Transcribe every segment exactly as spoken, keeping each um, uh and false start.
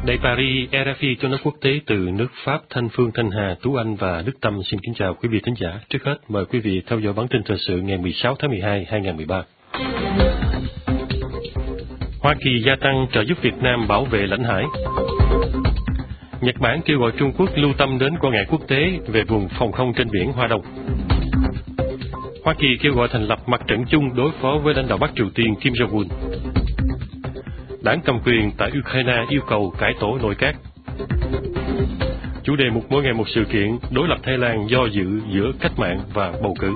Đài Paris, rờ ép i, cho nói quốc tế từ nước Pháp, Thanh Phương, Thanh Hà, Tú Anh và Đức Tâm xin kính chào quý vị thính giả. Trước hết, mời quý vị theo dõi bản tin thời sự ngày mười sáu tháng mười hai, hai nghìn không trăm mười ba. Hoa Kỳ gia tăng trợ giúp Việt Nam bảo vệ lãnh hải. Nhật Bản kêu gọi Trung Quốc lưu tâm đến quan ngại quốc tế về vùng phòng không trên biển Hoa Đông. Hoa Kỳ kêu gọi thành lập mặt trận chung đối phó với lãnh đạo Bắc Triều Tiên Kim Jong-un. Đảng cầm quyền tại Ukraine yêu cầu cải tổ nội các. Chủ đề một mỗi ngày một sự kiện, đối lập Thái Lan do dự giữa cách mạng và bầu cử.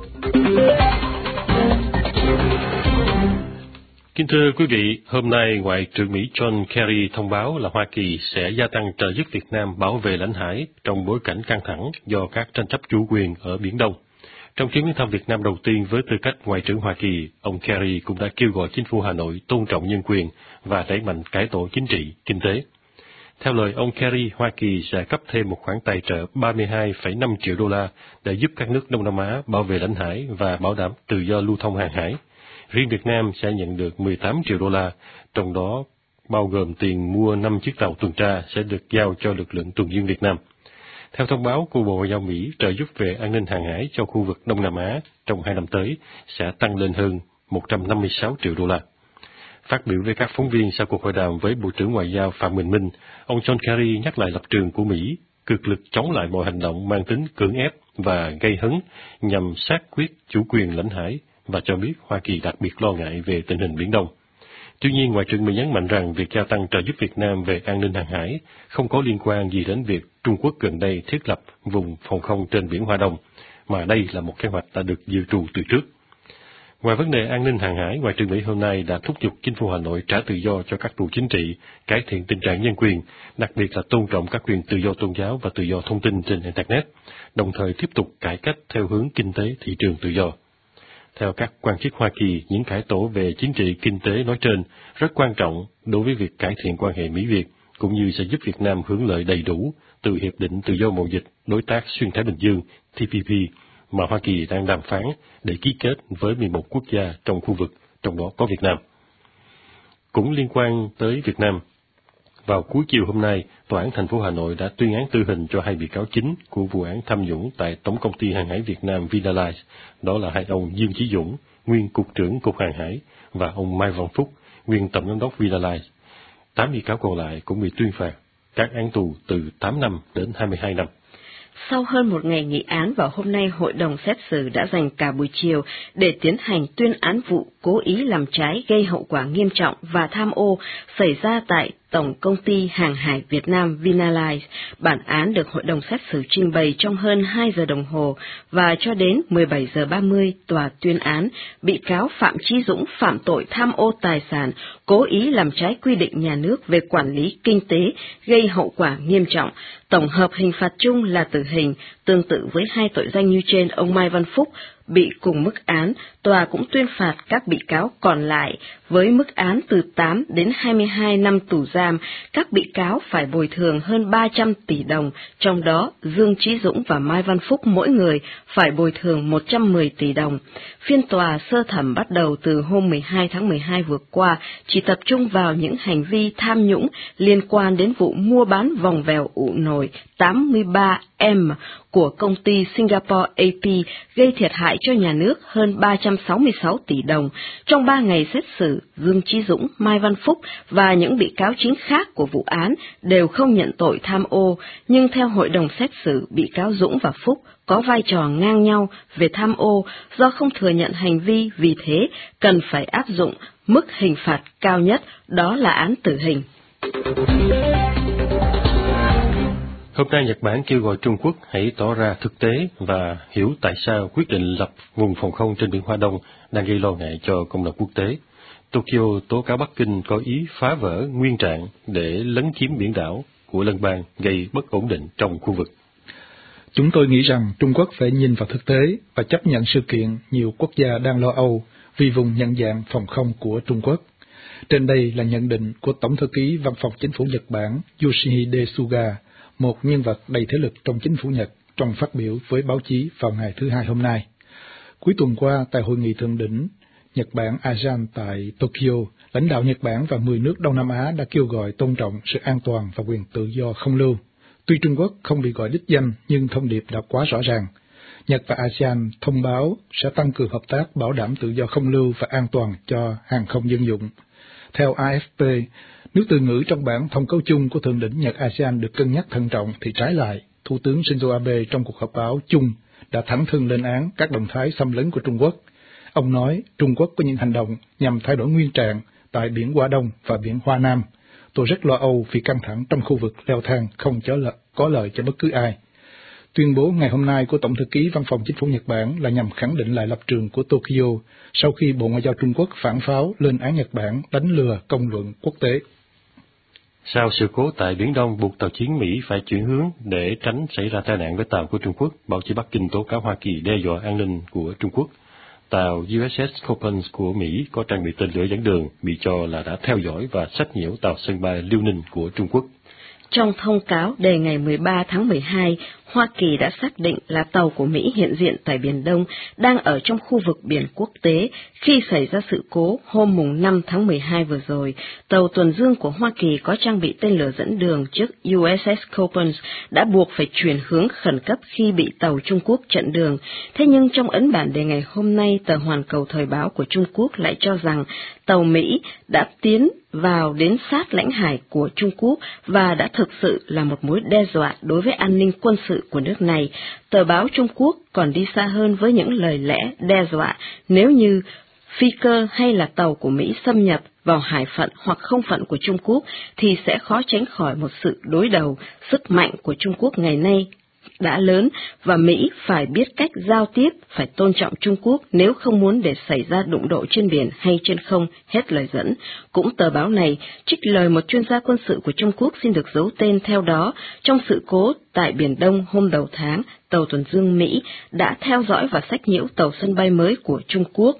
Kính thưa quý vị, hôm nay Ngoại trưởng Mỹ John Kerry thông báo là Hoa Kỳ sẽ gia tăng trợ giúp Việt Nam bảo vệ lãnh hải trong bối cảnh căng thẳng do các tranh chấp chủ quyền ở Biển Đông. Trong chuyến thăm Việt Nam đầu tiên với tư cách Ngoại trưởng Hoa Kỳ, ông Kerry cũng đã kêu gọi chính phủ Hà Nội tôn trọng nhân quyền và đẩy mạnh cải tổ chính trị, kinh tế. Theo lời ông Kerry, Hoa Kỳ sẽ cấp thêm một khoản tài trợ ba mươi hai phẩy năm triệu đô la để giúp các nước Đông Nam Á bảo vệ lãnh hải và bảo đảm tự do lưu thông hàng hải. Riêng Việt Nam sẽ nhận được mười tám triệu đô la, trong đó bao gồm tiền mua năm chiếc tàu tuần tra sẽ được giao cho lực lượng tuần duyên Việt Nam. Theo thông báo của Bộ Ngoại giao Mỹ, trợ giúp về an ninh hàng hải cho khu vực Đông Nam Á trong hai năm tới sẽ tăng lên hơn một trăm năm mươi sáu triệu đô la. Phát biểu với các phóng viên sau cuộc hội đàm với Bộ trưởng Ngoại giao Phạm Bình Minh, ông John Kerry nhắc lại lập trường của Mỹ, cực lực chống lại mọi hành động mang tính cưỡng ép và gây hấn nhằm xác quyết chủ quyền lãnh hải và cho biết Hoa Kỳ đặc biệt lo ngại về tình hình Biển Đông. Tuy nhiên, Ngoại trưởng Mỹ nhấn mạnh rằng việc gia tăng trợ giúp Việt Nam về an ninh hàng hải không có liên quan gì đến việc Trung Quốc gần đây thiết lập vùng phòng không trên biển Hoa Đông, mà đây là một kế hoạch đã được dự trù từ trước. Ngoài vấn đề an ninh hàng hải, Ngoại trưởng Mỹ hôm nay đã thúc giục chính phủ Hà Nội trả tự do cho các tù chính trị, cải thiện tình trạng nhân quyền, đặc biệt là tôn trọng các quyền tự do tôn giáo và tự do thông tin trên Internet, đồng thời tiếp tục cải cách theo hướng kinh tế thị trường tự do. Theo các quan chức Hoa Kỳ, những cải tổ về chính trị kinh tế nói trên rất quan trọng đối với việc cải thiện quan hệ Mỹ-Việt, cũng như sẽ giúp Việt Nam hưởng lợi đầy đủ từ Hiệp định Tự do Mậu dịch Đối tác Xuyên Thái Bình Dương T P P mà Hoa Kỳ đang đàm phán để ký kết với mười một quốc gia trong khu vực, trong đó có Việt Nam. Cũng liên quan tới Việt Nam, vào cuối chiều hôm nay, Tòa án thành phố Hà Nội đã tuyên án tử hình cho hai bị cáo chính của vụ án tham nhũng tại Tổng công ty Hàng hải Việt Nam Vinalines, đó là hai ông Dương Chí Dũng, nguyên Cục trưởng Cục Hàng hải, và ông Mai Văn Phúc, nguyên Tổng giám đốc Vinalines. Tám bị cáo còn lại cũng bị tuyên phạt các án tù từ tám năm đến hai mươi hai năm. Sau hơn một ngày nghị án vào hôm nay, hội đồng xét xử đã dành cả buổi chiều để tiến hành tuyên án vụ cố ý làm trái gây hậu quả nghiêm trọng và tham ô xảy ra tại Tổng công ty Hàng hải Việt Nam Vinalines. Bản án được hội đồng xét xử trình bày trong hơn hai giờ đồng hồ và cho đến mười bảy giờ ba mươi, tòa tuyên án bị cáo Phạm Chí Dũng phạm tội tham ô tài sản, cố ý làm trái quy định nhà nước về quản lý kinh tế gây hậu quả nghiêm trọng. Tổng hợp hình phạt chung là tử hình, tương tự với hai tội danh như trên. Ông Mai Văn Phúc bị cùng mức án, tòa cũng tuyên phạt các bị cáo còn lại với mức án từ tám đến hai mươi hai năm tù giam. Các bị cáo phải bồi thường hơn ba trăm tỷ đồng, trong đó Dương Chí Dũng và Mai Văn Phúc mỗi người phải bồi thường một trăm mười tỷ đồng. Phiên tòa sơ thẩm bắt đầu từ hôm mười hai tháng mười hai vừa qua, chỉ tập trung vào những hành vi tham nhũng liên quan đến vụ mua bán vòng vèo ụ nổi tám mươi ba M của công ty Singapore A P gây thiệt hại cho nhà nước hơn ba trăm sáu mươi sáu tỷ đồng. Trong ba ngày xét xử, Dương Chí Dũng, Mai Văn Phúc và những bị cáo chính khác của vụ án đều không nhận tội tham ô, nhưng theo hội đồng xét xử, bị cáo Dũng và Phúc có vai trò ngang nhau về tham ô do không thừa nhận hành vi, vì thế cần phải áp dụng mức hình phạt cao nhất, đó là án tử hình. Hôm nay, Nhật Bản kêu gọi Trung Quốc hãy tỏ ra thực tế và hiểu tại sao quyết định lập vùng phòng không trên biển Hoa Đông đang gây lo ngại cho cộng đồng quốc tế. Tokyo tố cáo Bắc Kinh có ý phá vỡ nguyên trạng để lấn chiếm biển đảo của Liên bang, gây bất ổn định trong khu vực. Chúng tôi nghĩ rằng Trung Quốc phải nhìn vào thực tế và chấp nhận sự kiện nhiều quốc gia đang lo âu vì vùng nhận dạng phòng không của Trung Quốc. Trên đây là nhận định của Tổng thư ký Văn phòng Chính phủ Nhật Bản Yoshihide Suga, một nhân vật đầy thế lực trong chính phủ Nhật, trong phát biểu với báo chí vào ngày thứ Hai hôm nay. Cuối tuần qua, tại hội nghị thượng đỉnh Nhật Bản ASEAN tại Tokyo, lãnh đạo Nhật Bản và mười nước Đông Nam Á đã kêu gọi tôn trọng sự an toàn và quyền tự do không lưu. Tuy Trung Quốc không bị gọi đích danh, nhưng thông điệp đã quá rõ ràng. Nhật và ASEAN thông báo sẽ tăng cường hợp tác bảo đảm tự do không lưu và an toàn cho hàng không dân dụng. Theo a ép pê, nếu từ ngữ trong bản thông cáo chung của Thượng đỉnh Nhật ASEAN được cân nhắc thận trọng thì trái lại, Thủ tướng Shinzo Abe trong cuộc họp báo chung đã thẳng thừng lên án các động thái xâm lấn của Trung Quốc. Ông nói Trung Quốc có những hành động nhằm thay đổi nguyên trạng tại biển Hoa Đông và biển Hoa Nam. Tôi rất lo âu vì căng thẳng trong khu vực leo thang không cho lợi, có lợi cho bất cứ ai. Tuyên bố ngày hôm nay của Tổng thư ký Văn phòng Chính phủ Nhật Bản là nhằm khẳng định lại lập trường của Tokyo sau khi Bộ Ngoại giao Trung Quốc phản pháo lên án Nhật Bản đánh lừa công luận quốc tế. Sau sự cố tại Biển Đông buộc tàu chiến Mỹ phải chuyển hướng để tránh xảy ra tai nạn với tàu của Trung Quốc, báo chí Bắc Kinh tố cáo Hoa Kỳ đe dọa an ninh của Trung Quốc. Tàu u ét ét Coppens của Mỹ có trang bị tên lửa dẫn đường, bị cho là đã theo dõi và sách nhiễu tàu sân bay Liêu Ninh của Trung Quốc. Trong thông cáo đề ngày mười ba tháng mười hai, Hoa Kỳ đã xác định là tàu của Mỹ hiện diện tại Biển Đông đang ở trong khu vực biển quốc tế khi xảy ra sự cố hôm mùng năm tháng mười hai vừa rồi. Tàu tuần dương của Hoa Kỳ có trang bị tên lửa dẫn đường trước u ét ét Coppens đã buộc phải chuyển hướng khẩn cấp khi bị tàu Trung Quốc chặn đường. Thế nhưng trong ấn bản đề ngày hôm nay, tờ Hoàn Cầu Thời báo của Trung Quốc lại cho rằng tàu Mỹ đã tiến vào đến sát lãnh hải của Trung Quốc và đã thực sự là một mối đe dọa đối với an ninh quân sự của nước này. Tờ báo Trung Quốc còn đi xa hơn với những lời lẽ đe dọa nếu như phi cơ hay là tàu của Mỹ xâm nhập vào hải phận hoặc không phận của Trung Quốc thì sẽ khó tránh khỏi một sự đối đầu. Sức mạnh của Trung Quốc ngày nay đã lớn và Mỹ phải biết cách giao tiếp, phải tôn trọng Trung Quốc nếu không muốn để xảy ra đụng độ trên biển hay trên không, hết lời dẫn. Cũng tờ báo này trích lời một chuyên gia quân sự của Trung Quốc xin được giấu tên theo đó, trong sự cố tại Biển Đông hôm đầu tháng, tàu tuần dương Mỹ đã theo dõi và sách nhiễu tàu sân bay mới của Trung Quốc.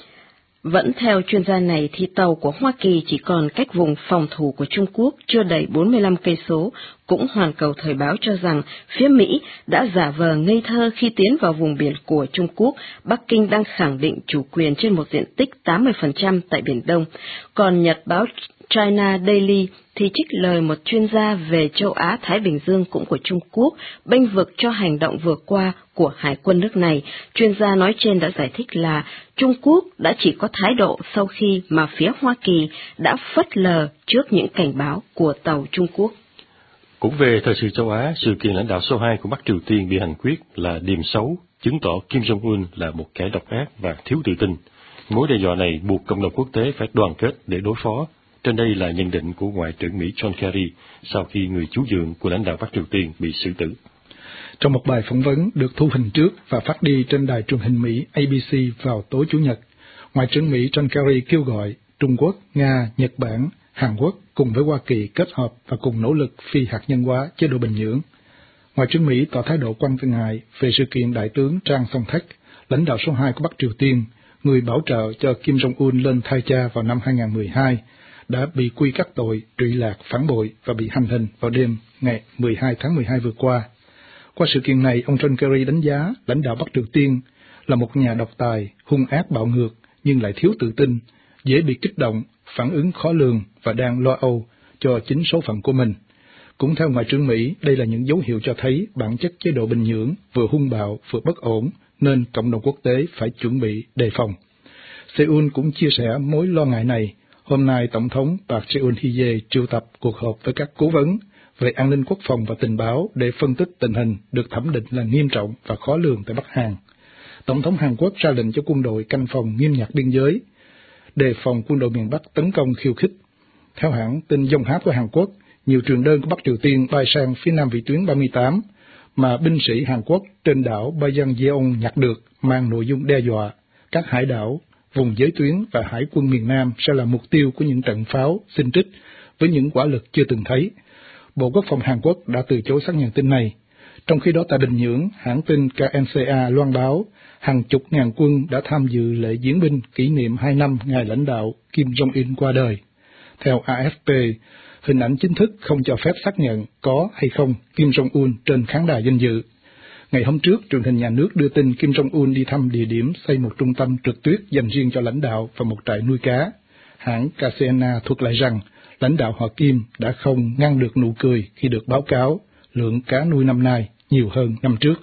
Vẫn theo chuyên gia này thì tàu của Hoa Kỳ chỉ còn cách vùng phòng thủ của Trung Quốc chưa đầy bốn mươi lăm cây số. Cũng Hoàn Cầu Thời báo cho rằng phía Mỹ đã giả vờ ngây thơ khi tiến vào vùng biển của Trung Quốc. Bắc Kinh đang khẳng định chủ quyền trên một diện tích tám mươi phần trăm tại Biển Đông. Còn Nhật báo China Daily thì trích lời một chuyên gia về châu Á-Thái Bình Dương cũng của Trung Quốc, bênh vực cho hành động vừa qua của Hải quân nước này. Chuyên gia nói trên đã giải thích là Trung Quốc đã chỉ có thái độ sau khi mà phía Hoa Kỳ đã phớt lờ trước những cảnh báo của tàu Trung Quốc. Cũng về thời sự châu Á, sự kiện lãnh đạo số hai của Bắc Triều Tiên bị hành quyết là điềm xấu, chứng tỏ Kim Jong-un là một kẻ độc ác và thiếu tự tin. Mối đe dọa này buộc cộng đồng quốc tế phải đoàn kết để đối phó. Trên đây là nhận định của Ngoại trưởng Mỹ John Kerry sau khi người chú dượng của lãnh đạo Bắc Triều Tiên bị xử tử. Trong một bài phỏng vấn được thu hình trước và phát đi trên đài truyền hình Mỹ A B C vào tối Chủ nhật, Ngoại trưởng Mỹ John Kerry kêu gọi Trung Quốc, Nga, Nhật Bản, Hàn Quốc cùng với Hoa Kỳ kết hợp và cùng nỗ lực phi hạt nhân hóa chế độ Bình Nhưỡng. Ngoại trưởng Mỹ tỏ thái độ quan ngại về sự kiện Đại tướng Trang Song Thách, lãnh đạo số hai của Bắc Triều Tiên, người bảo trợ cho Kim Jong-un lên thay cha vào năm hai nghìn không trăm mười hai, đã bị quy các tội trụy lạc, phản bội và bị hành hình vào đêm ngày mười hai tháng mười hai vừa qua. Qua sự kiện này, ông John Kerry đánh giá lãnh đạo Bắc Triều Tiên là một nhà độc tài, hung ác bạo ngược nhưng lại thiếu tự tin, dễ bị kích động, phản ứng khó lường và đang lo âu cho chính số phận của mình. Cũng theo Ngoại trưởng Mỹ, đây là những dấu hiệu cho thấy bản chất chế độ Bình Nhưỡng vừa hung bạo vừa bất ổn, nên cộng đồng quốc tế phải chuẩn bị đề phòng. Seoul cũng chia sẻ mối lo ngại này. Hôm nay, Tổng thống Park Geun-hye triệu tập cuộc họp với các cố vấn về an ninh quốc phòng và tình báo để phân tích tình hình được thẩm định là nghiêm trọng và khó lường tại Bắc Hàn. Tổng thống Hàn Quốc ra lệnh cho quân đội canh phòng nghiêm ngặt biên giới, đề phòng quân đội miền Bắc tấn công khiêu khích. Theo hãng tin Yonhap của Hàn Quốc, nhiều trường đơn của Bắc Triều Tiên bay sang phía nam vĩ tuyến ba mươi tám mà binh sĩ Hàn Quốc trên đảo Bayangjeong nhặt được mang nội dung đe dọa các hải đảo, vùng giới tuyến và hải quân miền Nam sẽ là mục tiêu của những trận pháo xin trích với những quả lực chưa từng thấy. Bộ Quốc phòng Hàn Quốc đã từ chối xác nhận tin này. Trong khi đó tại Bình Nhưỡng, hãng tin K N C A loan báo hàng chục ngàn quân đã tham dự lễ diễu binh kỷ niệm hai năm ngày lãnh đạo Kim Jong-un qua đời. Theo A F P, hình ảnh chính thức không cho phép xác nhận có hay không Kim Jong-un trên khán đài danh dự. Ngày hôm trước, truyền hình nhà nước đưa tin Kim Jong-un đi thăm địa điểm xây một trung tâm trượt tuyết dành riêng cho lãnh đạo và một trại nuôi cá. Hãng ca xê en a thuật lại rằng, lãnh đạo họ Kim đã không ngăn được nụ cười khi được báo cáo lượng cá nuôi năm nay nhiều hơn năm trước.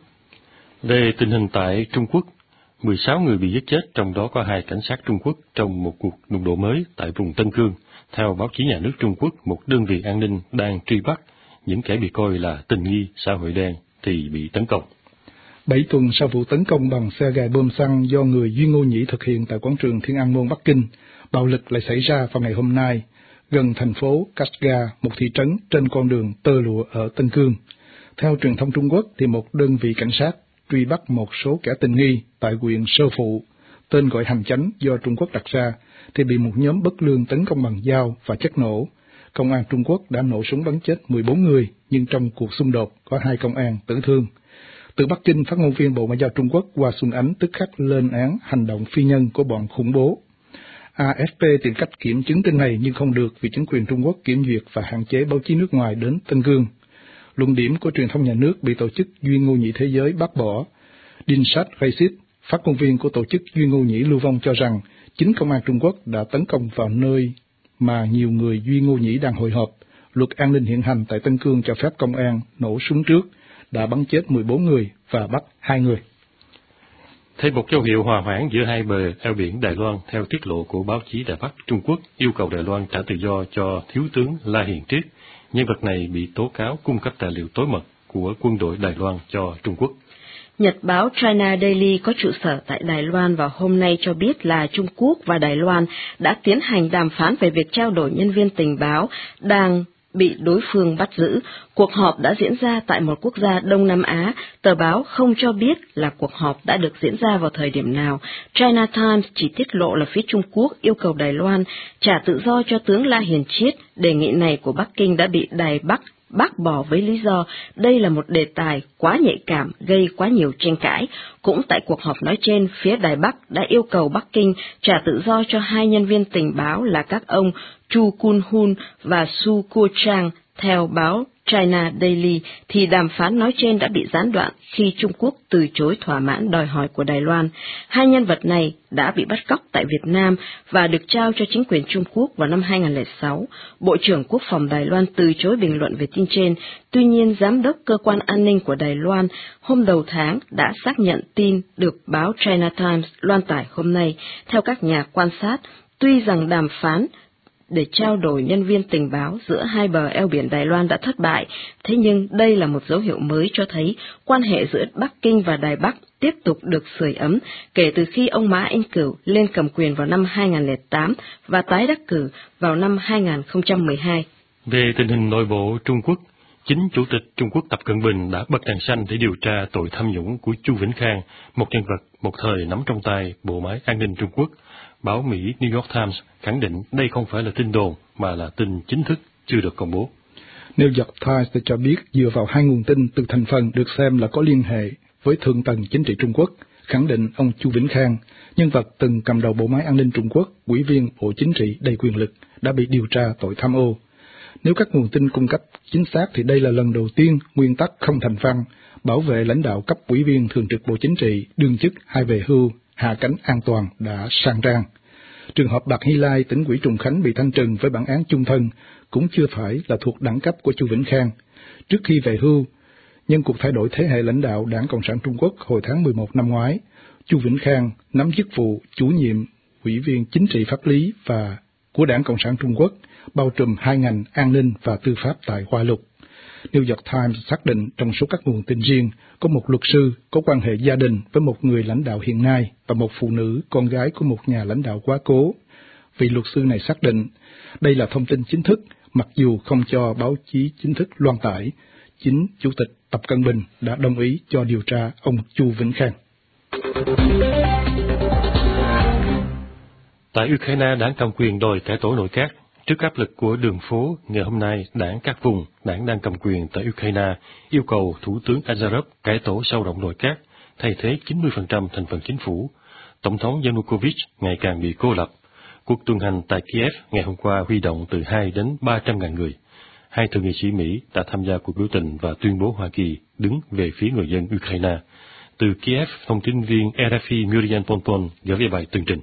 Về tình hình tại Trung Quốc, mười sáu người bị giết chết, trong đó có hai cảnh sát Trung Quốc trong một cuộc đụng độ mới tại vùng Tân Cương. Theo báo chí nhà nước Trung Quốc, một đơn vị an ninh đang truy bắt những kẻ bị coi là tình nghi xã hội đen thì bị tấn công. Bảy tuần sau vụ tấn công bằng xe gài bơm xăng do người Duy Ngô Nhĩ thực hiện tại quảng trường Thiên An Môn Bắc Kinh, bạo lực lại xảy ra vào ngày hôm nay, gần thành phố Kashgar, một thị trấn trên con đường tơ lụa ở Tân Cương. Theo truyền thông Trung Quốc, thì một đơn vị cảnh sát truy bắt một số kẻ tình nghi tại huyện Sơ Phụ, tên gọi hành chánh do Trung Quốc đặt ra, thì bị một nhóm bất lương tấn công bằng dao và chất nổ. Công an Trung Quốc đã nổ súng bắn chết mười bốn người, nhưng trong cuộc xung đột có hai công an tử thương. Từ Bắc Kinh, phát ngôn viên Bộ Ngoại giao Trung Quốc Hoa Xuân Ánh tức khắc lên án hành động phi nhân của bọn khủng bố. a ép pê tìm cách kiểm chứng tin này nhưng không được vì chính quyền Trung Quốc kiểm duyệt và hạn chế báo chí nước ngoài đến Tân Cương. Luận điểm của truyền thông nhà nước bị tổ chức Duy Ngô Nhĩ Thế giới bác bỏ. Dinshat Reisit, phát ngôn viên của tổ chức Duy Ngô Nhĩ lưu vong cho rằng chính công an Trung Quốc đã tấn công vào nơi mà nhiều người Duy Ngô Nhĩ đang hội họp. Luật an ninh hiện hành tại Tân Cương cho phép công an nổ súng trước, đã bắn chết mười bốn người và bắt hai người. Thêm một dấu hiệu hòa hoãn giữa hai bờ eo biển Đài Loan, theo tiết lộ của báo chí Đài Bắc, Trung Quốc yêu cầu Đài Loan trả tự do cho thiếu tướng La Hiền Triết. Nhân vật này bị tố cáo cung cấp tài liệu tối mật của quân đội Đài Loan cho Trung Quốc. Nhật báo China Daily có trụ sở tại Đài Loan vào hôm nay cho biết là Trung Quốc và Đài Loan đã tiến hành đàm phán về việc trao đổi nhân viên tình báo đang bị đối phương bắt giữ. Cuộc họp đã diễn ra tại một quốc gia Đông Nam Á. Tờ báo không cho biết là cuộc họp đã được diễn ra vào thời điểm nào. China Times chỉ tiết lộ là phía Trung Quốc yêu cầu Đài Loan trả tự do cho tướng La Hiền Triết. Đề nghị này của Bắc Kinh đã bị Đài Bắc bác bỏ với lý do đây là một đề tài quá nhạy cảm, gây quá nhiều tranh cãi. Cũng tại cuộc họp nói trên, phía Đài Bắc đã yêu cầu Bắc Kinh trả tự do cho hai nhân viên tình báo là các ông Chu Kun Hun và Su Kuo Chang. Theo báo China Daily, thì đàm phán nói trên đã bị gián đoạn khi Trung Quốc từ chối thỏa mãn đòi hỏi của Đài Loan. Hai nhân vật này đã bị bắt cóc tại Việt Nam và được trao cho chính quyền Trung Quốc vào năm hai nghìn không trăm lẻ sáu. Bộ trưởng Quốc phòng Đài Loan từ chối bình luận về tin trên. Tuy nhiên, Giám đốc Cơ quan An ninh của Đài Loan hôm đầu tháng đã xác nhận tin được báo China Times loan tải hôm nay. Theo các nhà quan sát, tuy rằng đàm phán để trao đổi nhân viên tình báo giữa hai bờ eo biển Đài Loan đã thất bại, thế nhưng đây là một dấu hiệu mới cho thấy quan hệ giữa Bắc Kinh và Đài Bắc tiếp tục được sưởi ấm kể từ khi ông Mã Anh Cửu lên cầm quyền vào năm hai nghìn không trăm lẻ tám và tái đắc cử vào năm hai nghìn không trăm mười hai. Về tình hình nội bộ Trung Quốc, chính Chủ tịch Trung Quốc Tập Cận Bình đã bật đèn xanh để điều tra tội tham nhũng của Chu Vĩnh Khang, một nhân vật một thời nắm trong tay bộ máy an ninh Trung Quốc. Báo Mỹ New York Times khẳng định đây không phải là tin đồn mà là tin chính thức chưa được công bố. New York Times cho biết dựa vào hai nguồn tin từ thành phần được xem là có liên hệ với thượng tầng chính trị Trung Quốc, khẳng định ông Chu Vĩnh Khang, nhân vật từng cầm đầu bộ máy an ninh Trung Quốc, ủy viên Bộ Chính trị đầy quyền lực, đã bị điều tra tội tham ô. Nếu các nguồn tin cung cấp chính xác thì đây là lần đầu tiên nguyên tắc không thành văn bảo vệ lãnh đạo cấp ủy viên thường trực Bộ Chính trị, đương chức hay về hưu, hạ cánh an toàn đã sang trang. Trường hợp Bạc Hy Lai, tỉnh ủy Trùng Khánh bị thanh trừng với bản án chung thân cũng chưa phải là thuộc đẳng cấp của Chu Vĩnh Khang. Trước khi về hưu, nhân cuộc thay đổi thế hệ lãnh đạo Đảng Cộng sản Trung Quốc hồi tháng mười một năm ngoái, Chu Vĩnh Khang nắm chức vụ chủ nhiệm ủy viên chính trị pháp lý và của Đảng Cộng sản Trung Quốc, bao trùm hai ngành an ninh và tư pháp tại Hoa Lục. New York Times xác định trong số các nguồn tin riêng có một luật sư có quan hệ gia đình với một người lãnh đạo hiện nay và một phụ nữ con gái của một nhà lãnh đạo quá cố. Vị luật sư này xác định đây là thông tin chính thức, mặc dù không cho báo chí chính thức loan tải. Chính Chủ tịch Tập Cận Bình đã đồng ý cho điều tra ông Chu Vĩnh Khang. Tại Ukraine, đảng cầm quyền đòi cải tổ nội các. Trước áp lực của đường phố, ngày hôm nay, đảng các vùng, đảng đang cầm quyền tại Ukraine yêu cầu Thủ tướng Azarov cải tổ sâu rộng nội các, thay thế chín mươi phần trăm thành phần chính phủ. Tổng thống Yanukovych ngày càng bị cô lập. Cuộc tuần hành tại Kiev ngày hôm qua huy động từ hai đến ba trăm ngàn người. hai thượng nghị sĩ Mỹ đã tham gia cuộc biểu tình và tuyên bố Hoa Kỳ đứng về phía người dân Ukraine. Từ Kiev, thông tin viên R F I Muriel Ponton gửi về bài tường trình.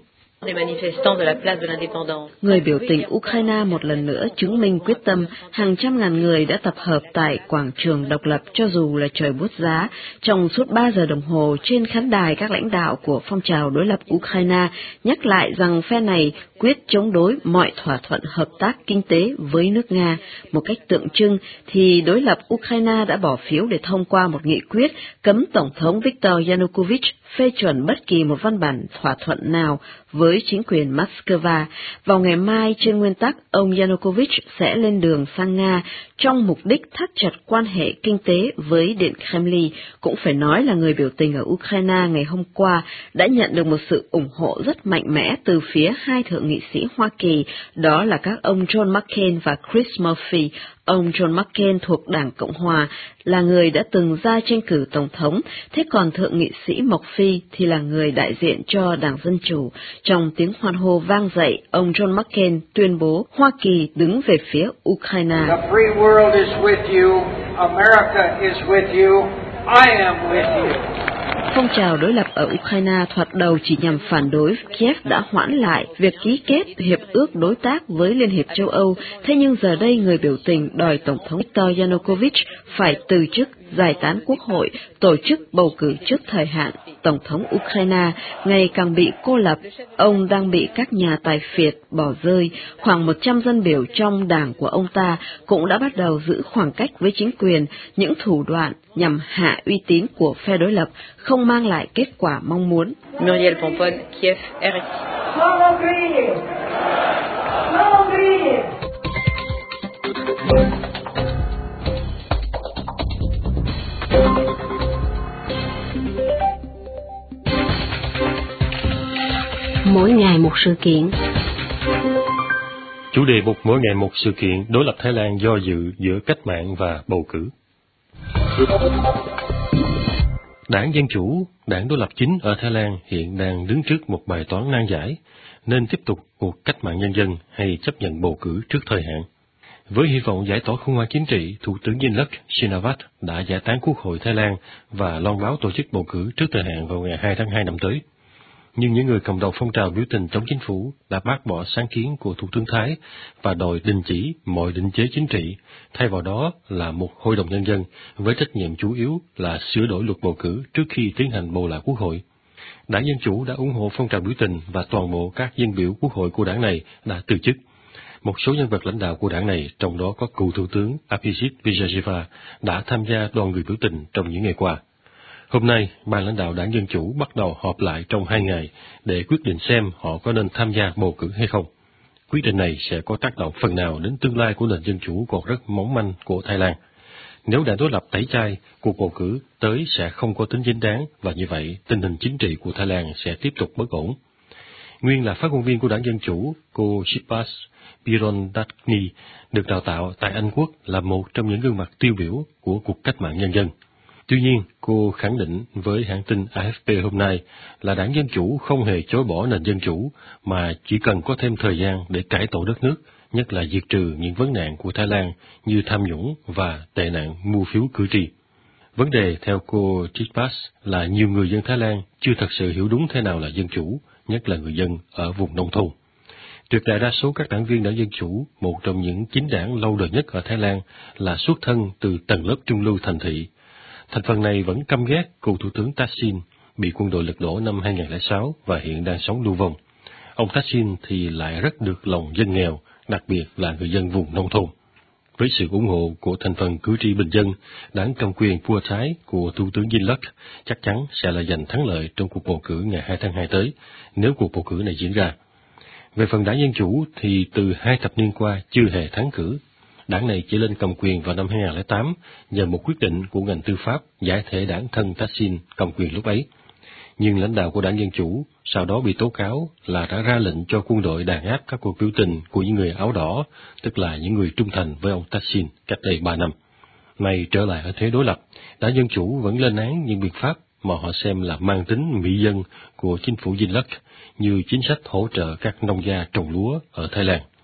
Người biểu tình Ukraine một lần nữa chứng minh quyết tâm, hàng trăm ngàn người đã tập hợp tại quảng trường độc lập cho dù là trời buốt giá. Trong suốt ba giờ đồng hồ, trên khán đài các lãnh đạo của phong trào đối lập Ukraine nhắc lại rằng phe này quyết chống đối mọi thỏa thuận hợp tác kinh tế với nước Nga. Một cách tượng trưng thì đối lập Ukraine đã bỏ phiếu để thông qua một nghị quyết cấm Tổng thống Viktor Yanukovych phê chuẩn bất kỳ một văn bản thỏa thuận nào với chính quyền Moscow. Vào ngày mai, trên nguyên tắc, ông Yanukovych sẽ lên đường sang Nga trong mục đích thắt chặt quan hệ kinh tế với Điện Kremlin. Cũng phải nói là người biểu tình ở Ukraine ngày hôm qua đã nhận được một sự ủng hộ rất mạnh mẽ từ phía hai thượng nghị sĩ Hoa Kỳ, đó là các ông John McCain và Chris Murphy. Ông John McCain thuộc Đảng Cộng Hòa, là người đã từng ra tranh cử Tổng thống, thế còn thượng nghị sĩ Murphy thì là người đại diện cho Đảng Dân Chủ. Trong tiếng hoan hô vang dậy, ông John McCain tuyên bố Hoa Kỳ đứng về phía Ukraine. The free world is with you, America is with you, I am with you. Phong trào đối lập ở Ukraine thoạt đầu chỉ nhằm phản đối, Kiev đã hoãn lại việc ký kết hiệp ước đối tác với Liên hiệp châu Âu, thế nhưng giờ đây người biểu tình đòi Tổng thống Viktor Yanukovych phải từ chức, giải tán quốc hội, tổ chức bầu cử trước thời hạn. Tổng thống Ukraine ngày càng bị cô lập, ông đang bị các nhà tài phiệt bỏ rơi. Khoảng một trăm dân biểu trong đảng của ông ta cũng đã bắt đầu giữ khoảng cách với chính quyền, những thủ đoạn nhằm hạ uy tín của phe đối lập không mang lại kết quả mong muốn. Muriel Ponton, Kiev, R F I. Mỗi ngày một sự kiện. Chủ đề mục mỗi ngày một sự kiện, đối lập Thái Lan do dự giữa cách mạng và bầu cử. Đảng Dân Chủ, đảng đối lập chính ở Thái Lan hiện đang đứng trước một bài toán nan giải, nên tiếp tục cuộc cách mạng nhân dân hay chấp nhận bầu cử trước thời hạn. Với hy vọng giải tỏa khủng hoảng chính trị, Thủ tướng Yingluck Shinawatra đã giải tán Quốc hội Thái Lan và loan báo tổ chức bầu cử trước thời hạn vào ngày hai tháng hai năm tới. Nhưng những người cầm đầu phong trào biểu tình chống chính phủ đã bác bỏ sáng kiến của Thủ tướng Thái và đòi đình chỉ mọi định chế chính trị, thay vào đó là một hội đồng nhân dân với trách nhiệm chủ yếu là sửa đổi luật bầu cử trước khi tiến hành bầu lại Quốc hội. Đảng Dân Chủ đã ủng hộ phong trào biểu tình và toàn bộ các dân biểu Quốc hội của đảng này đã từ chức. Một số nhân vật lãnh đạo của đảng này, trong đó có cựu Thủ tướng Abhisit Vejjajiva, đã tham gia đoàn người biểu tình trong những ngày qua. Hôm nay, ban lãnh đạo Đảng Dân Chủ bắt đầu họp lại trong hai ngày để quyết định xem họ có nên tham gia bầu cử hay không. Quyết định này sẽ có tác động phần nào đến tương lai của nền dân chủ còn rất mỏng manh của Thái Lan. Nếu đảng đối lập tẩy chay, cuộc bầu cử tới sẽ không có tính chính đáng và như vậy tình hình chính trị của Thái Lan sẽ tiếp tục bất ổn. Nguyên là phát ngôn viên của Đảng Dân Chủ, cô Shilpa Pirondadini được đào tạo tại Anh Quốc là một trong những gương mặt tiêu biểu của cuộc cách mạng nhân dân. Tuy nhiên, cô khẳng định với hãng tin A F P hôm nay là Đảng Dân Chủ không hề chối bỏ nền dân chủ, mà chỉ cần có thêm thời gian để cải tổ đất nước, nhất là diệt trừ những vấn nạn của Thái Lan như tham nhũng và tệ nạn mua phiếu cử tri. Vấn đề, theo cô Chitpas, là nhiều người dân Thái Lan chưa thật sự hiểu đúng thế nào là dân chủ, nhất là người dân ở vùng nông thôn. Tuyệt đại đa số các đảng viên Đảng Dân Chủ, một trong những chính đảng lâu đời nhất ở Thái Lan, là xuất thân từ tầng lớp trung lưu thành thị. Thành phần này vẫn căm ghét cựu Thủ tướng Thaksin, bị quân đội lật đổ năm hai không không sáu và hiện đang sống lưu vong. Ông Thaksin thì lại rất được lòng dân nghèo, đặc biệt là người dân vùng nông thôn. Với sự ủng hộ của thành phần cử tri bình dân, đảng cầm quyền Phua Thái của Thủ tướng Yingluck chắc chắn sẽ là giành thắng lợi trong cuộc bầu cử ngày hai tháng hai tới, nếu cuộc bầu cử này diễn ra. Về phần Đảng Dân Chủ thì từ hai thập niên qua chưa hề thắng cử. Đảng này chỉ lên cầm quyền vào năm hai không không tám nhờ một quyết định của ngành tư pháp giải thể đảng thân Thaksin cầm quyền lúc ấy. Nhưng lãnh đạo của Đảng Dân Chủ sau đó bị tố cáo là đã ra lệnh cho quân đội đàn áp các cuộc biểu tình của những người áo đỏ, tức là những người trung thành với ông Thaksin cách đây ba năm. Nay trở lại ở thế đối lập, Đảng Dân Chủ vẫn lên án những biện pháp mà họ xem là mang tính mỹ dân của chính phủ Yingluck như chính sách hỗ trợ các nông gia trồng lúa ở Thái Lan.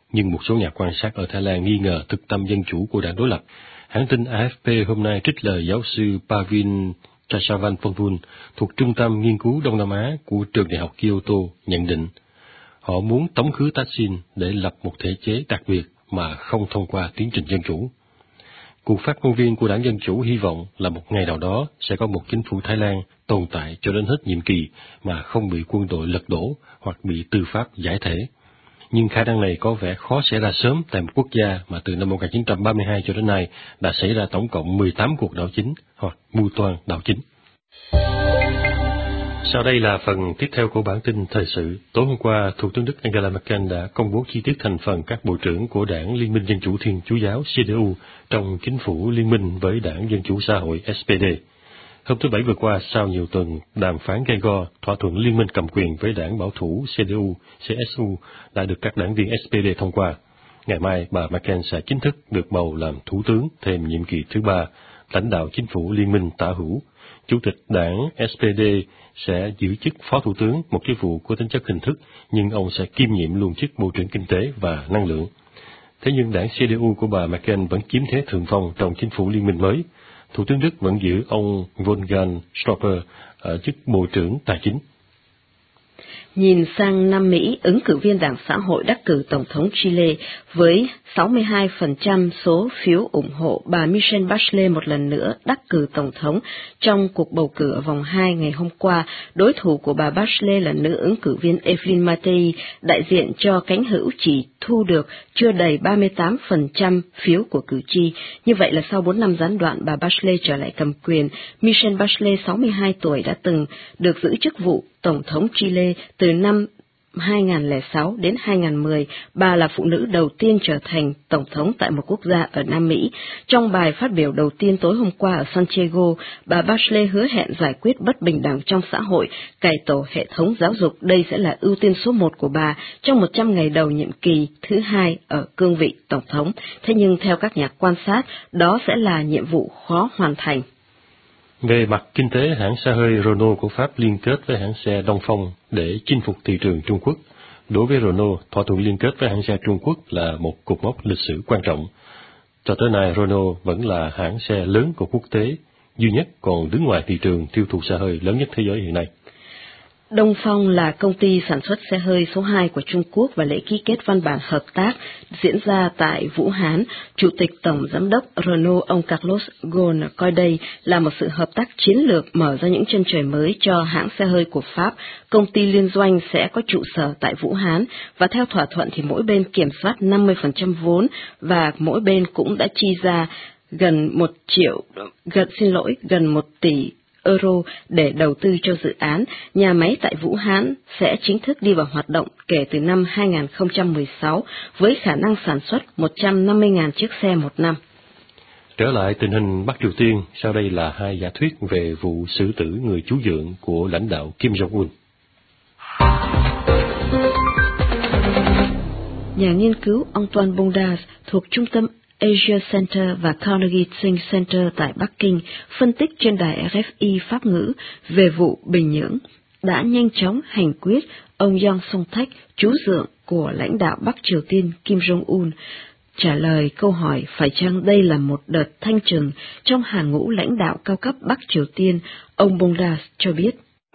nhưng một số nhà quan sát ở Thái Lan nghi ngờ thực tâm dân chủ của đảng đối lập. Hãng tin A F P hôm nay trích lời giáo sư Pavin Chachavalpongpun thuộc Trung tâm Nghiên cứu Đông Nam Á của Trường Đại học Kyoto nhận định, họ muốn tống khứ Thaksin để lập một thể chế đặc biệt mà không thông qua tiến trình dân chủ. Cuộc phát ngôn viên của đảng Dân Chủ hy vọng là một ngày nào đó sẽ có một chính phủ Thái Lan tồn tại cho đến hết nhiệm kỳ mà không bị quân đội lật đổ hoặc bị tư pháp giải thể. Nhưng khả năng này có vẻ khó xảy ra sớm tại một quốc gia mà từ năm một nghìn chín trăm ba mươi hai cho đến nay đã xảy ra tổng cộng mười tám cuộc đảo chính hoặc mưu toan đảo chính. Sau đây là phần tiếp theo của bản tin thời sự. Tối hôm qua, Thủ tướng Đức Angela Merkel đã công bố chi tiết thành phần các bộ trưởng của Đảng Liên minh Dân chủ Thiên Chúa giáo C D U trong chính phủ liên minh với Đảng Dân chủ Xã hội S P D. Hôm thứ Bảy vừa qua, sau nhiều tuần đàm phán gay go, thỏa thuận liên minh cầm quyền với Đảng Bảo thủ C D U, C S U đã được các đảng viên S P D thông qua. Ngày mai, bà Merkel sẽ chính thức được bầu làm Thủ tướng thêm nhiệm kỳ thứ ba, lãnh đạo chính phủ liên minh tả hữu. Chủ tịch đảng S P D sẽ giữ chức Phó Thủ tướng, một chức vụ có tính chất hình thức, nhưng ông sẽ kiêm nhiệm luôn chức Bộ trưởng Kinh tế và Năng lượng. Thế nhưng đảng C D U của bà Merkel vẫn chiếm thế thượng phong trong chính phủ liên minh mới. Thủ tướng Đức vẫn giữ ông Wolfgang Schäuble ở chức Bộ trưởng Tài chính. Nhìn sang Nam Mỹ, ứng cử viên Đảng Xã hội đắc cử Tổng thống Chile với sáu mươi hai phần trăm số phiếu ủng hộ bà Michelle Bachelet một lần nữa đắc cử Tổng thống trong cuộc bầu cử ở vòng hai ngày hôm qua. Đối thủ của bà Bachelet là nữ ứng cử viên Evelyn Matei, đại diện cho cánh hữu chỉ thu được chưa đầy ba mươi tám phần trăm phiếu của cử tri. Như vậy là sau bốn năm gián đoạn bà Bachelet trở lại cầm quyền. Michelle Bachelet, sáu mươi hai tuổi, đã từng được giữ chức vụ Tổng thống Chile từ năm hai nghìn không trăm lẻ sáu đến hai nghìn không trăm mười. Bà là phụ nữ đầu tiên trở thành Tổng thống tại một quốc gia ở Nam Mỹ. Trong bài phát biểu đầu tiên tối hôm qua ở Santiago, bà Bachelet hứa hẹn giải quyết bất bình đẳng trong xã hội, cải tổ hệ thống giáo dục. Đây sẽ là ưu tiên số một của bà trong một trăm ngày đầu nhiệm kỳ thứ hai ở cương vị Tổng thống. Thế nhưng theo các nhà quan sát, đó sẽ là nhiệm vụ khó hoàn thành. Về mặt kinh tế, hãng xe hơi Renault của Pháp liên kết với hãng xe Dongfeng để chinh phục thị trường Trung Quốc. Đối với Renault, thỏa thuận liên kết với hãng xe Trung Quốc là một cột mốc lịch sử quan trọng. Cho tới nay, Renault vẫn là hãng xe lớn của quốc tế, duy nhất còn đứng ngoài thị trường tiêu thụ xe hơi lớn nhất thế giới hiện nay. Dongfeng là công ty sản xuất xe hơi số hai của Trung Quốc và lễ ký kết văn bản hợp tác diễn ra tại Vũ Hán. Chủ tịch Tổng Giám đốc Renault ông Carlos Ghosn coi đây là một sự hợp tác chiến lược mở ra những chân trời mới cho hãng xe hơi của Pháp. Công ty liên doanh sẽ có trụ sở tại Vũ Hán và theo thỏa thuận thì mỗi bên kiểm soát năm mươi phần trăm vốn và mỗi bên cũng đã chi ra gần một triệu, gần xin lỗi, gần một tỷ euro để đầu tư cho dự án. Nhà máy tại Vũ Hán sẽ chính thức đi vào hoạt động kể từ năm hai nghìn không trăm mười sáu với khả năng sản xuất một trăm năm mươi nghìn chiếc xe một năm. Trở lại tình hình Bắc Triều Tiên, sau đây là hai giả thuyết về vụ xử tử người chú dượng của lãnh đạo Kim Jong-un. Nhà nghiên cứu Antoine Bondas thuộc Trung tâm Asia Center và Carnegie Think Center tại Bắc Kinh phân tích trên đài R F I Pháp ngữ về vụ Bình Nhưỡng đã nhanh chóng hành quyết ông Yoon Song-thaek, chú dượng của lãnh đạo Bắc Triều Tiên Kim Jong-un. Trả lời câu hỏi phải chăng đây là một đợt thanh trừng trong hàng ngũ lãnh đạo cao cấp Bắc Triều Tiên, ông Bondas cho biết.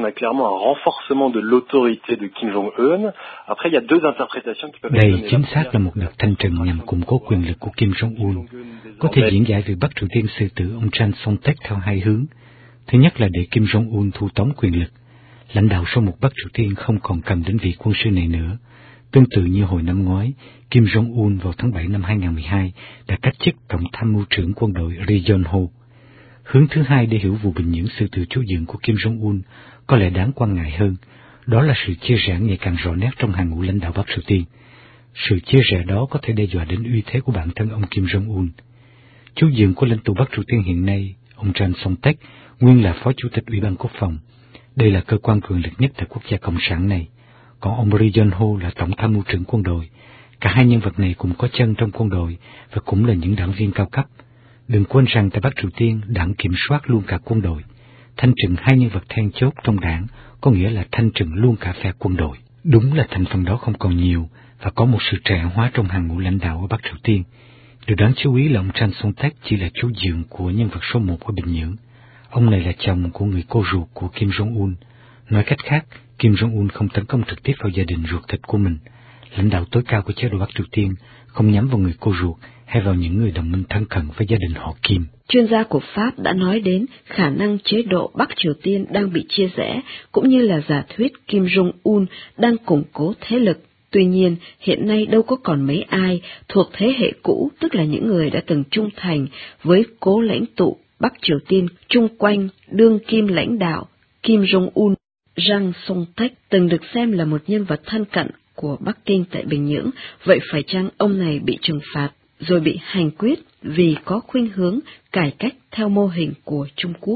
Đây chính xác là một đợt thanh trừng nhằm củng cố quyền lực của Kim Jong-un. Có thể diễn giải việc Bắc Triều Tiên xử tử ông Chan Song-thaek theo hai hướng. Thứ nhất là để Kim Jong-un thu tóm quyền lực. Lãnh đạo số một Bắc Triều Tiên không còn cầm đến vị quân sư này nữa. Tương tự như hồi năm ngoái, Kim Jong-un vào tháng bảy năm hai nghìn không trăm mười hai đã cách chức Tổng tham mưu trưởng quân đội Ri Yong-ho. Hướng thứ hai để hiểu vụ Bình Nhưỡng xử tử chú dượng của Kim Jong-un có lẽ đáng quan ngại hơn, đó là sự chia rẽ ngày càng rõ nét trong hàng ngũ lãnh đạo Bắc Triều Tiên. Sự chia rẽ đó có thể đe dọa đến uy thế của bản thân ông Kim Jong-un. Chú dượng của lãnh tụ Bắc Triều Tiên hiện nay, ông Chan Song-thaek, nguyên là phó chủ tịch Ủy ban Quốc phòng. Đây là cơ quan quyền lực nhất tại quốc gia cộng sản này. Còn ông Ri Yong-ho là tổng tham mưu trưởng quân đội. Cả hai nhân vật này cùng có chân trong quân đội và cũng là những đảng viên cao cấp. Đừng quên rằng tại Bắc Triều Tiên, đảng kiểm soát luôn cả quân đội. Thanh trừng hai nhân vật then chốt trong đảng có nghĩa là thanh trừng luôn cả phe quân đội. Đúng là thành phần đó không còn nhiều, và có một sự trẻ hóa trong hàng ngũ lãnh đạo ở Bắc Triều Tiên. Điều đáng chú ý là ông Chan Song-taek chỉ là chú dượng của nhân vật số một ở Bình Nhưỡng. Ông này là chồng của người cô ruột của Kim Jong-un. Nói cách khác, Kim Jong-un không tấn công trực tiếp vào gia đình ruột thịt của mình. Lãnh đạo tối cao của chế độ Bắc Triều Tiên không nhắm vào người cô ruột hay vào những người đồng minh thân cận với gia đình họ Kim. Chuyên gia của Pháp đã nói đến khả năng chế độ Bắc Triều Tiên đang bị chia rẽ, cũng như là giả thuyết Kim Jong-un đang củng cố thế lực. Tuy nhiên, hiện nay đâu có còn mấy ai thuộc thế hệ cũ, tức là những người đã từng trung thành với cố lãnh tụ Bắc Triều Tiên chung quanh đương kim lãnh đạo Kim Jong-un. Jang Song-taek từng được xem là một nhân vật thân cận của Bắc Kinh tại Bình Nhưỡng, vậy phải chăng ông này bị trừng phạt rồi bị hành quyết vì có khuynh hướng cải cách theo mô hình của Trung Quốc?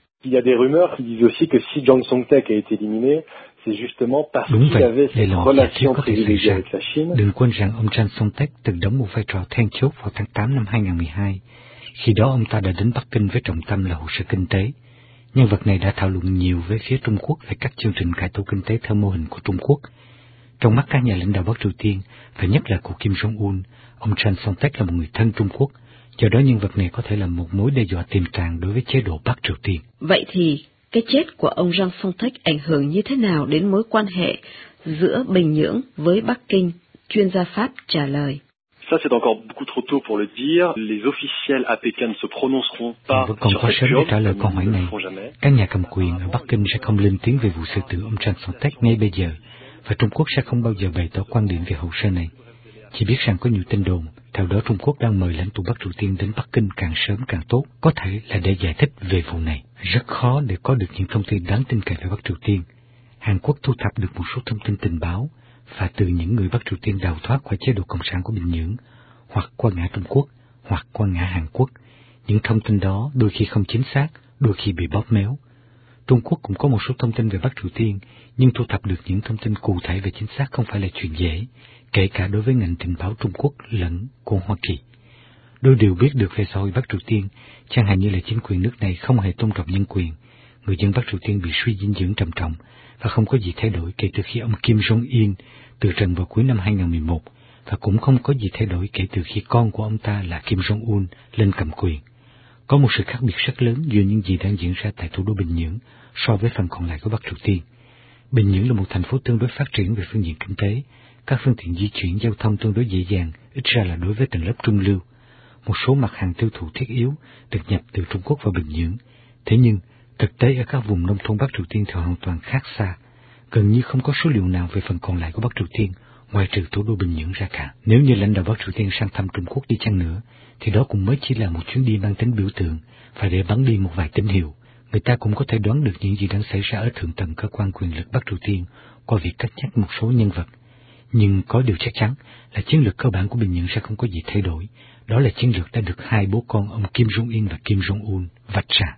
Đúng vậy, đây là một giả thuyết có thể xảy ra. Đừng quên rằng ông Chan Song-taek từng đóng một vai trò then chốt vào tháng tám năm hai nghìn không trăm mười hai. Khi đó ông ta đã đến Bắc Kinh với trọng tâm là hỗ trợ kinh tế. Nhân vật này đã thảo luận nhiều với phía Trung Quốc về các chương trình cải tổ kinh tế theo mô hình của Trung Quốc. Trong mắt các nhà lãnh đạo Bắc Triều Tiên, và nhất là của Kim Jong-un, ông Chan Song-taek là một người thân Trung Quốc, do đó nhân vật này có thể là một mối đe dọa tiềm tàng đối với chế độ Bắc Triều Tiên. Vậy thì, cái chết của ông Jang Song-taek ảnh hưởng như thế nào đến mối quan hệ giữa Bình Nhưỡng với Bắc Kinh? Chuyên gia Pháp trả lời. Ça, c'est encore beaucoup trop tôt pour le dire. Les officiels à Pékin ne se prononceront pas còn sur quá cette sớm để trả lời chose, câu hỏi comme ils này. ne le font jamais. Các nhà cầm quyền ở Bắc Kinh sẽ không lên tiếng về vụ xử tử ông Chan Song-taek ngay bây giờ, và Trung Quốc sẽ không bao giờ bày tỏ quan điểm về hồ sơ này. Chỉ biết rằng có nhiều tin đồn, theo đó Trung Quốc đang mời lãnh tụ Bắc Triều Tiên đến Bắc Kinh càng sớm càng tốt, có thể là để giải thích về vụ này. Rất khó để có được những thông tin đáng tin cậy về Bắc Triều Tiên. Hàn Quốc thu thập được một số thông tin tình báo, và từ những người Bắc Triều Tiên đào thoát khỏi chế độ cộng sản của Bình Nhưỡng, hoặc qua ngã Trung Quốc, hoặc qua ngã Hàn Quốc. Những thông tin đó đôi khi không chính xác, đôi khi bị bóp méo. Trung Quốc cũng có một số thông tin về Bắc Triều Tiên, nhưng thu thập được những thông tin cụ thể và chính xác không phải là chuyện dễ, kể cả đối với ngành tình báo Trung Quốc lẫn của Hoa Kỳ. Đôi điều biết được về xã hội Bắc Triều Tiên, chẳng hạn như là chính quyền nước này không hề tôn trọng nhân quyền, người dân Bắc Triều Tiên bị suy dinh dưỡng trầm trọng và không có gì thay đổi kể từ khi ông Kim Jong-un từ trần vào cuối năm hai nghìn không trăm mười một, và cũng không có gì thay đổi kể từ khi con của ông ta là Kim Jong-un lên cầm quyền. Có một sự khác biệt rất lớn giữa những gì đang diễn ra tại thủ đô Bình Nhưỡng so với phần còn lại của Bắc Triều Tiên. Bình Nhưỡng là một thành phố tương đối phát triển về phương diện kinh tế, các phương tiện di chuyển giao thông tương đối dễ dàng, ít ra là đối với tầng lớp trung lưu. Một số mặt hàng tiêu thụ thiết yếu được nhập từ Trung Quốc vào Bình Nhưỡng. Thế nhưng, thực tế ở các vùng nông thôn Bắc Triều Tiên thì hoàn toàn khác xa. Gần như không có số liệu nào về phần còn lại của Bắc Triều Tiên, ngoài trừ thủ đô Bình Nhưỡng ra cả. Nếu như lãnh đạo Bắc Triều Tiên sang thăm Trung Quốc đi chăng nữa, thì đó cũng mới chỉ là một chuyến đi mang tính biểu tượng, và để bắn đi một vài tín hiệu. Người ta cũng có thể đoán được những gì đang xảy ra ở thượng tầng cơ quan quyền lực Bắc Triều Tiên qua việc cất nhắc một số nhân vật. Nhưng có điều chắc chắn là chiến lược cơ bản của Bình Nhưỡng sẽ không có gì thay đổi. Đó là chiến lược đã được hai bố con ông Kim Jong-un và Kim Jong-un vạch ra.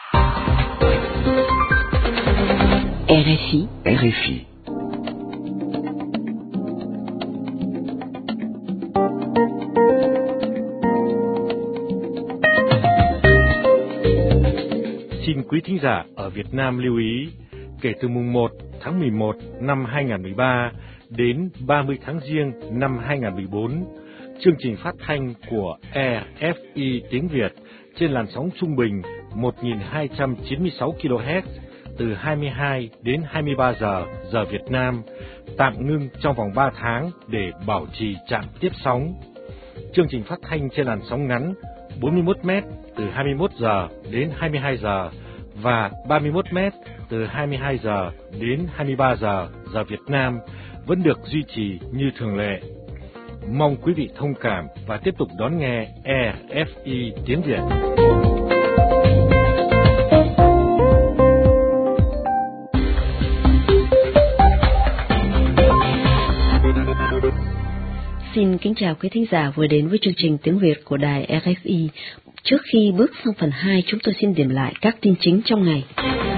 rờ ép i. rờ ép i. Xin quý thính giả ở Việt Nam lưu ý, kể từ mùng một tháng mười một năm hai nghìn không trăm mười ba đến ba mươi tháng Giêng năm hai nghìn không trăm mười bốn, chương trình phát thanh của rờ ép i tiếng Việt trên làn sóng trung bình một nghìn hai trăm chín mươi sáu ki lô héc từ hai mươi hai đến hai mươi ba giờ giờ Việt Nam tạm ngưng trong vòng ba tháng để bảo trì trạm tiếp sóng. Chương trình phát thanh trên làn sóng ngắn bốn mươi mốt mét từ hai mươi mốt giờ đến hai mươi hai giờ và ba mươi mốt mét từ hai mươi hai giờ đến hai mươi ba giờ giờ Việt Nam vẫn được duy trì như thường lệ. Mong quý vị thông cảm và tiếp tục đón nghe rờ ép i tiếng Việt. Xin kính chào quý thính giả vừa đến với chương trình tiếng Việt của đài rờ ép i. Trước khi bước sang phần hai, chúng tôi xin điểm lại các tin chính trong ngày.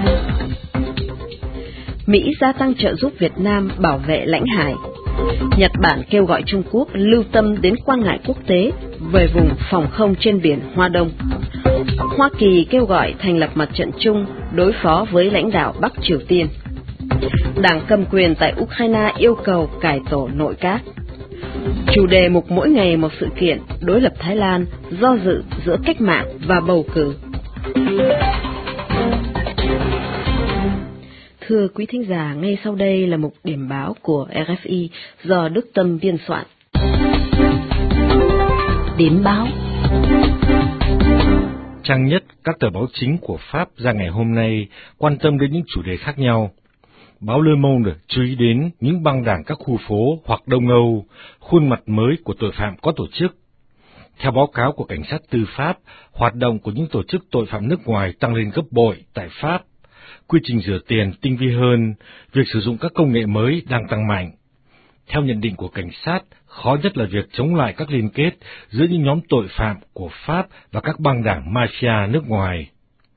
Mỹ gia tăng trợ giúp Việt Nam bảo vệ lãnh hải. Nhật Bản kêu gọi Trung Quốc lưu tâm đến quan ngại quốc tế về vùng phòng không trên biển Hoa Đông. Hoa Kỳ kêu gọi thành lập mặt trận chung đối phó với lãnh đạo Bắc Triều Tiên. Đảng cầm quyền tại Ukraine yêu cầu cải tổ nội các. Chủ đề mục mỗi ngày một sự kiện, đối lập Thái Lan, do dự giữa cách mạng và bầu cử. Thưa quý thính giả, ngay sau đây là mục điểm báo của rờ ép i do Đức Tâm biên soạn. Điểm báo. Trang nhất các tờ báo chính của Pháp ra ngày hôm nay quan tâm đến những chủ đề khác nhau. Báo Le Monde chú ý đến những băng đảng các khu phố hoặc Đông Âu, khuôn mặt mới của tội phạm có tổ chức. Theo báo cáo của cảnh sát tư Pháp, hoạt động của những tổ chức tội phạm nước ngoài tăng lên gấp bội tại Pháp. Quy trình rửa tiền tinh vi hơn, việc sử dụng các công nghệ mới đang tăng mạnh. Theo nhận định của cảnh sát, khó nhất là việc chống lại các liên kết giữa những nhóm tội phạm của Pháp và các băng đảng mafia nước ngoài.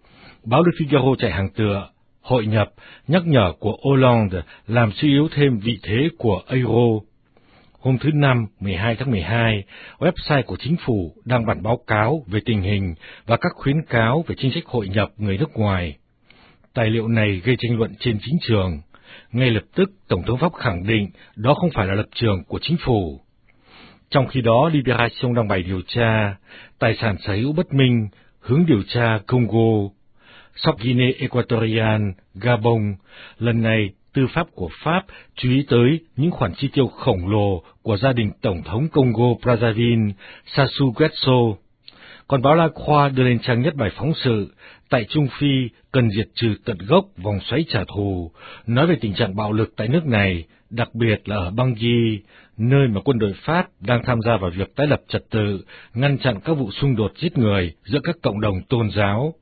Báo Le Figaro chạy hàng tựa, hội nhập, nhắc nhở của Hollande làm suy yếu thêm vị thế của euro. Hôm thứ Năm, mười hai tháng mười hai, website của chính phủ đăng bản báo cáo về tình hình và các khuyến cáo về chính sách hội nhập người nước ngoài. Tài liệu này gây tranh luận trên chính trường. Ngay lập tức, Tổng thống Pháp khẳng định đó không phải là lập trường của chính phủ. Trong khi đó, Libération đăng bài điều tra, tài sản sở hữu bất minh, hướng điều tra Congo, Sóc Guinea Equatorial, Gabon. Lần này, tư pháp của Pháp chú ý tới những khoản chi tiêu khổng lồ của gia đình Tổng thống Congo Brazzaville, Sassou Nguesso. Còn báo La Croix đưa lên trang nhất bài phóng sự, tại Trung Phi cần diệt trừ tận gốc vòng xoáy trả thù, nói về tình trạng bạo lực tại nước này, đặc biệt là ở Bangui, nơi mà quân đội Pháp đang tham gia vào việc tái lập trật tự, ngăn chặn các vụ xung đột giết người giữa các cộng đồng tôn giáo.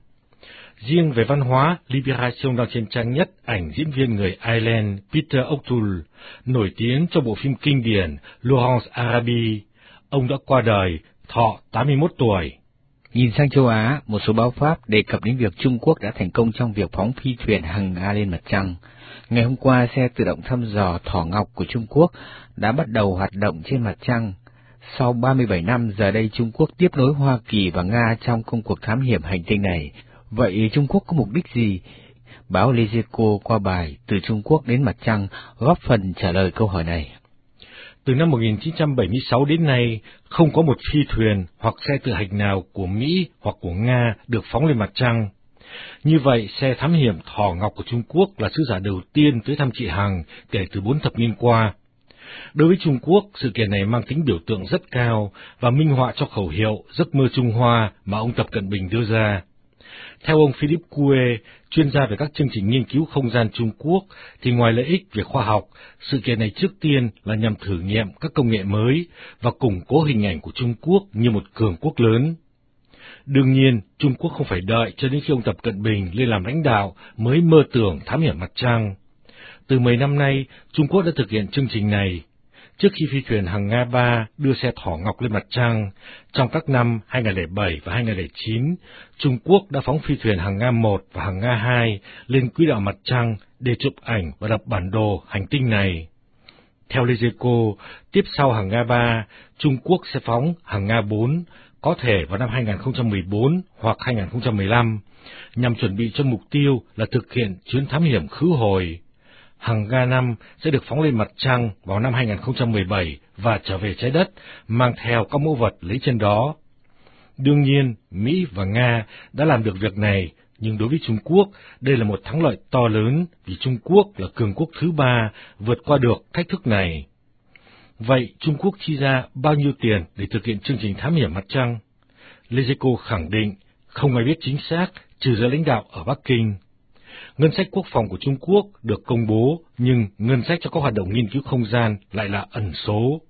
Riêng về văn hóa, Libération đăng trên trang nhất ảnh diễn viên người Ireland Peter O'Toole, nổi tiếng cho bộ phim kinh điển Lawrence Araby. Ông đã qua đời, thọ tám mươi mốt tuổi. Nhìn sang châu Á, một số báo Pháp đề cập đến việc Trung Quốc đã thành công trong việc phóng phi thuyền hằng Nga lên mặt trăng. Ngày hôm qua, xe tự động thăm dò Thỏ Ngọc của Trung Quốc đã bắt đầu hoạt động trên mặt trăng. Sau ba mươi bảy năm, giờ đây Trung Quốc tiếp nối Hoa Kỳ và Nga trong công cuộc thám hiểm hành tinh này. Vậy Trung Quốc có mục đích gì? Báo Les Echos qua bài Từ Trung Quốc đến mặt trăng góp phần trả lời câu hỏi này. Từ năm một nghìn chín trăm bảy mươi sáu đến nay, không có một phi thuyền hoặc xe tự hành nào của Mỹ hoặc của Nga được phóng lên mặt trăng. Như vậy, xe thám hiểm Thỏ Ngọc của Trung Quốc là sứ giả đầu tiên tới thăm chị Hằng kể từ bốn thập niên qua. Đối với Trung Quốc, sự kiện này mang tính biểu tượng rất cao và minh họa cho khẩu hiệu giấc mơ Trung Hoa mà ông Tập Cận Bình đưa ra. Theo ông Philippe Coué, chuyên gia về các chương trình nghiên cứu không gian Trung Quốc, thì ngoài lợi ích về khoa học, sự kiện này trước tiên là nhằm thử nghiệm các công nghệ mới và củng cố hình ảnh của Trung Quốc như một cường quốc lớn. Đương nhiên, Trung Quốc không phải đợi cho đến khi ông Tập Cận Bình lên làm lãnh đạo mới mơ tưởng thám hiểm mặt trăng. Từ mười năm nay, Trung Quốc đã thực hiện chương trình này. Trước khi phi thuyền hằng Nga ba đưa xe Thỏ Ngọc lên mặt trăng, trong các năm hai nghìn không trăm lẻ bảy và hai nghìn không trăm lẻ chín, Trung Quốc đã phóng phi thuyền hằng Nga một và hằng Nga hai lên quỹ đạo mặt trăng để chụp ảnh và lập bản đồ hành tinh này. Theo Les Echos, tiếp sau hằng Nga ba, Trung Quốc sẽ phóng hằng Nga bốn, có thể vào năm hai nghìn không trăm mười bốn hoặc hai nghìn không trăm mười lăm, nhằm chuẩn bị cho mục tiêu là thực hiện chuyến thám hiểm khứ hồi. Hằng Nga năm sẽ được phóng lên mặt trăng vào năm hai nghìn không trăm mười bảy và trở về trái đất, mang theo các mẫu vật lấy trên đó. Đương nhiên, Mỹ và Nga đã làm được việc này, nhưng đối với Trung Quốc, đây là một thắng lợi to lớn vì Trung Quốc là cường quốc thứ ba vượt qua được thách thức này. Vậy, Trung Quốc chi ra bao nhiêu tiền để thực hiện chương trình thám hiểm mặt trăng? Les Echos khẳng định, không ai biết chính xác trừ giới lãnh đạo ở Bắc Kinh. Ngân sách quốc phòng của Trung Quốc được công bố, nhưng ngân sách cho các hoạt động nghiên cứu không gian lại là ẩn số.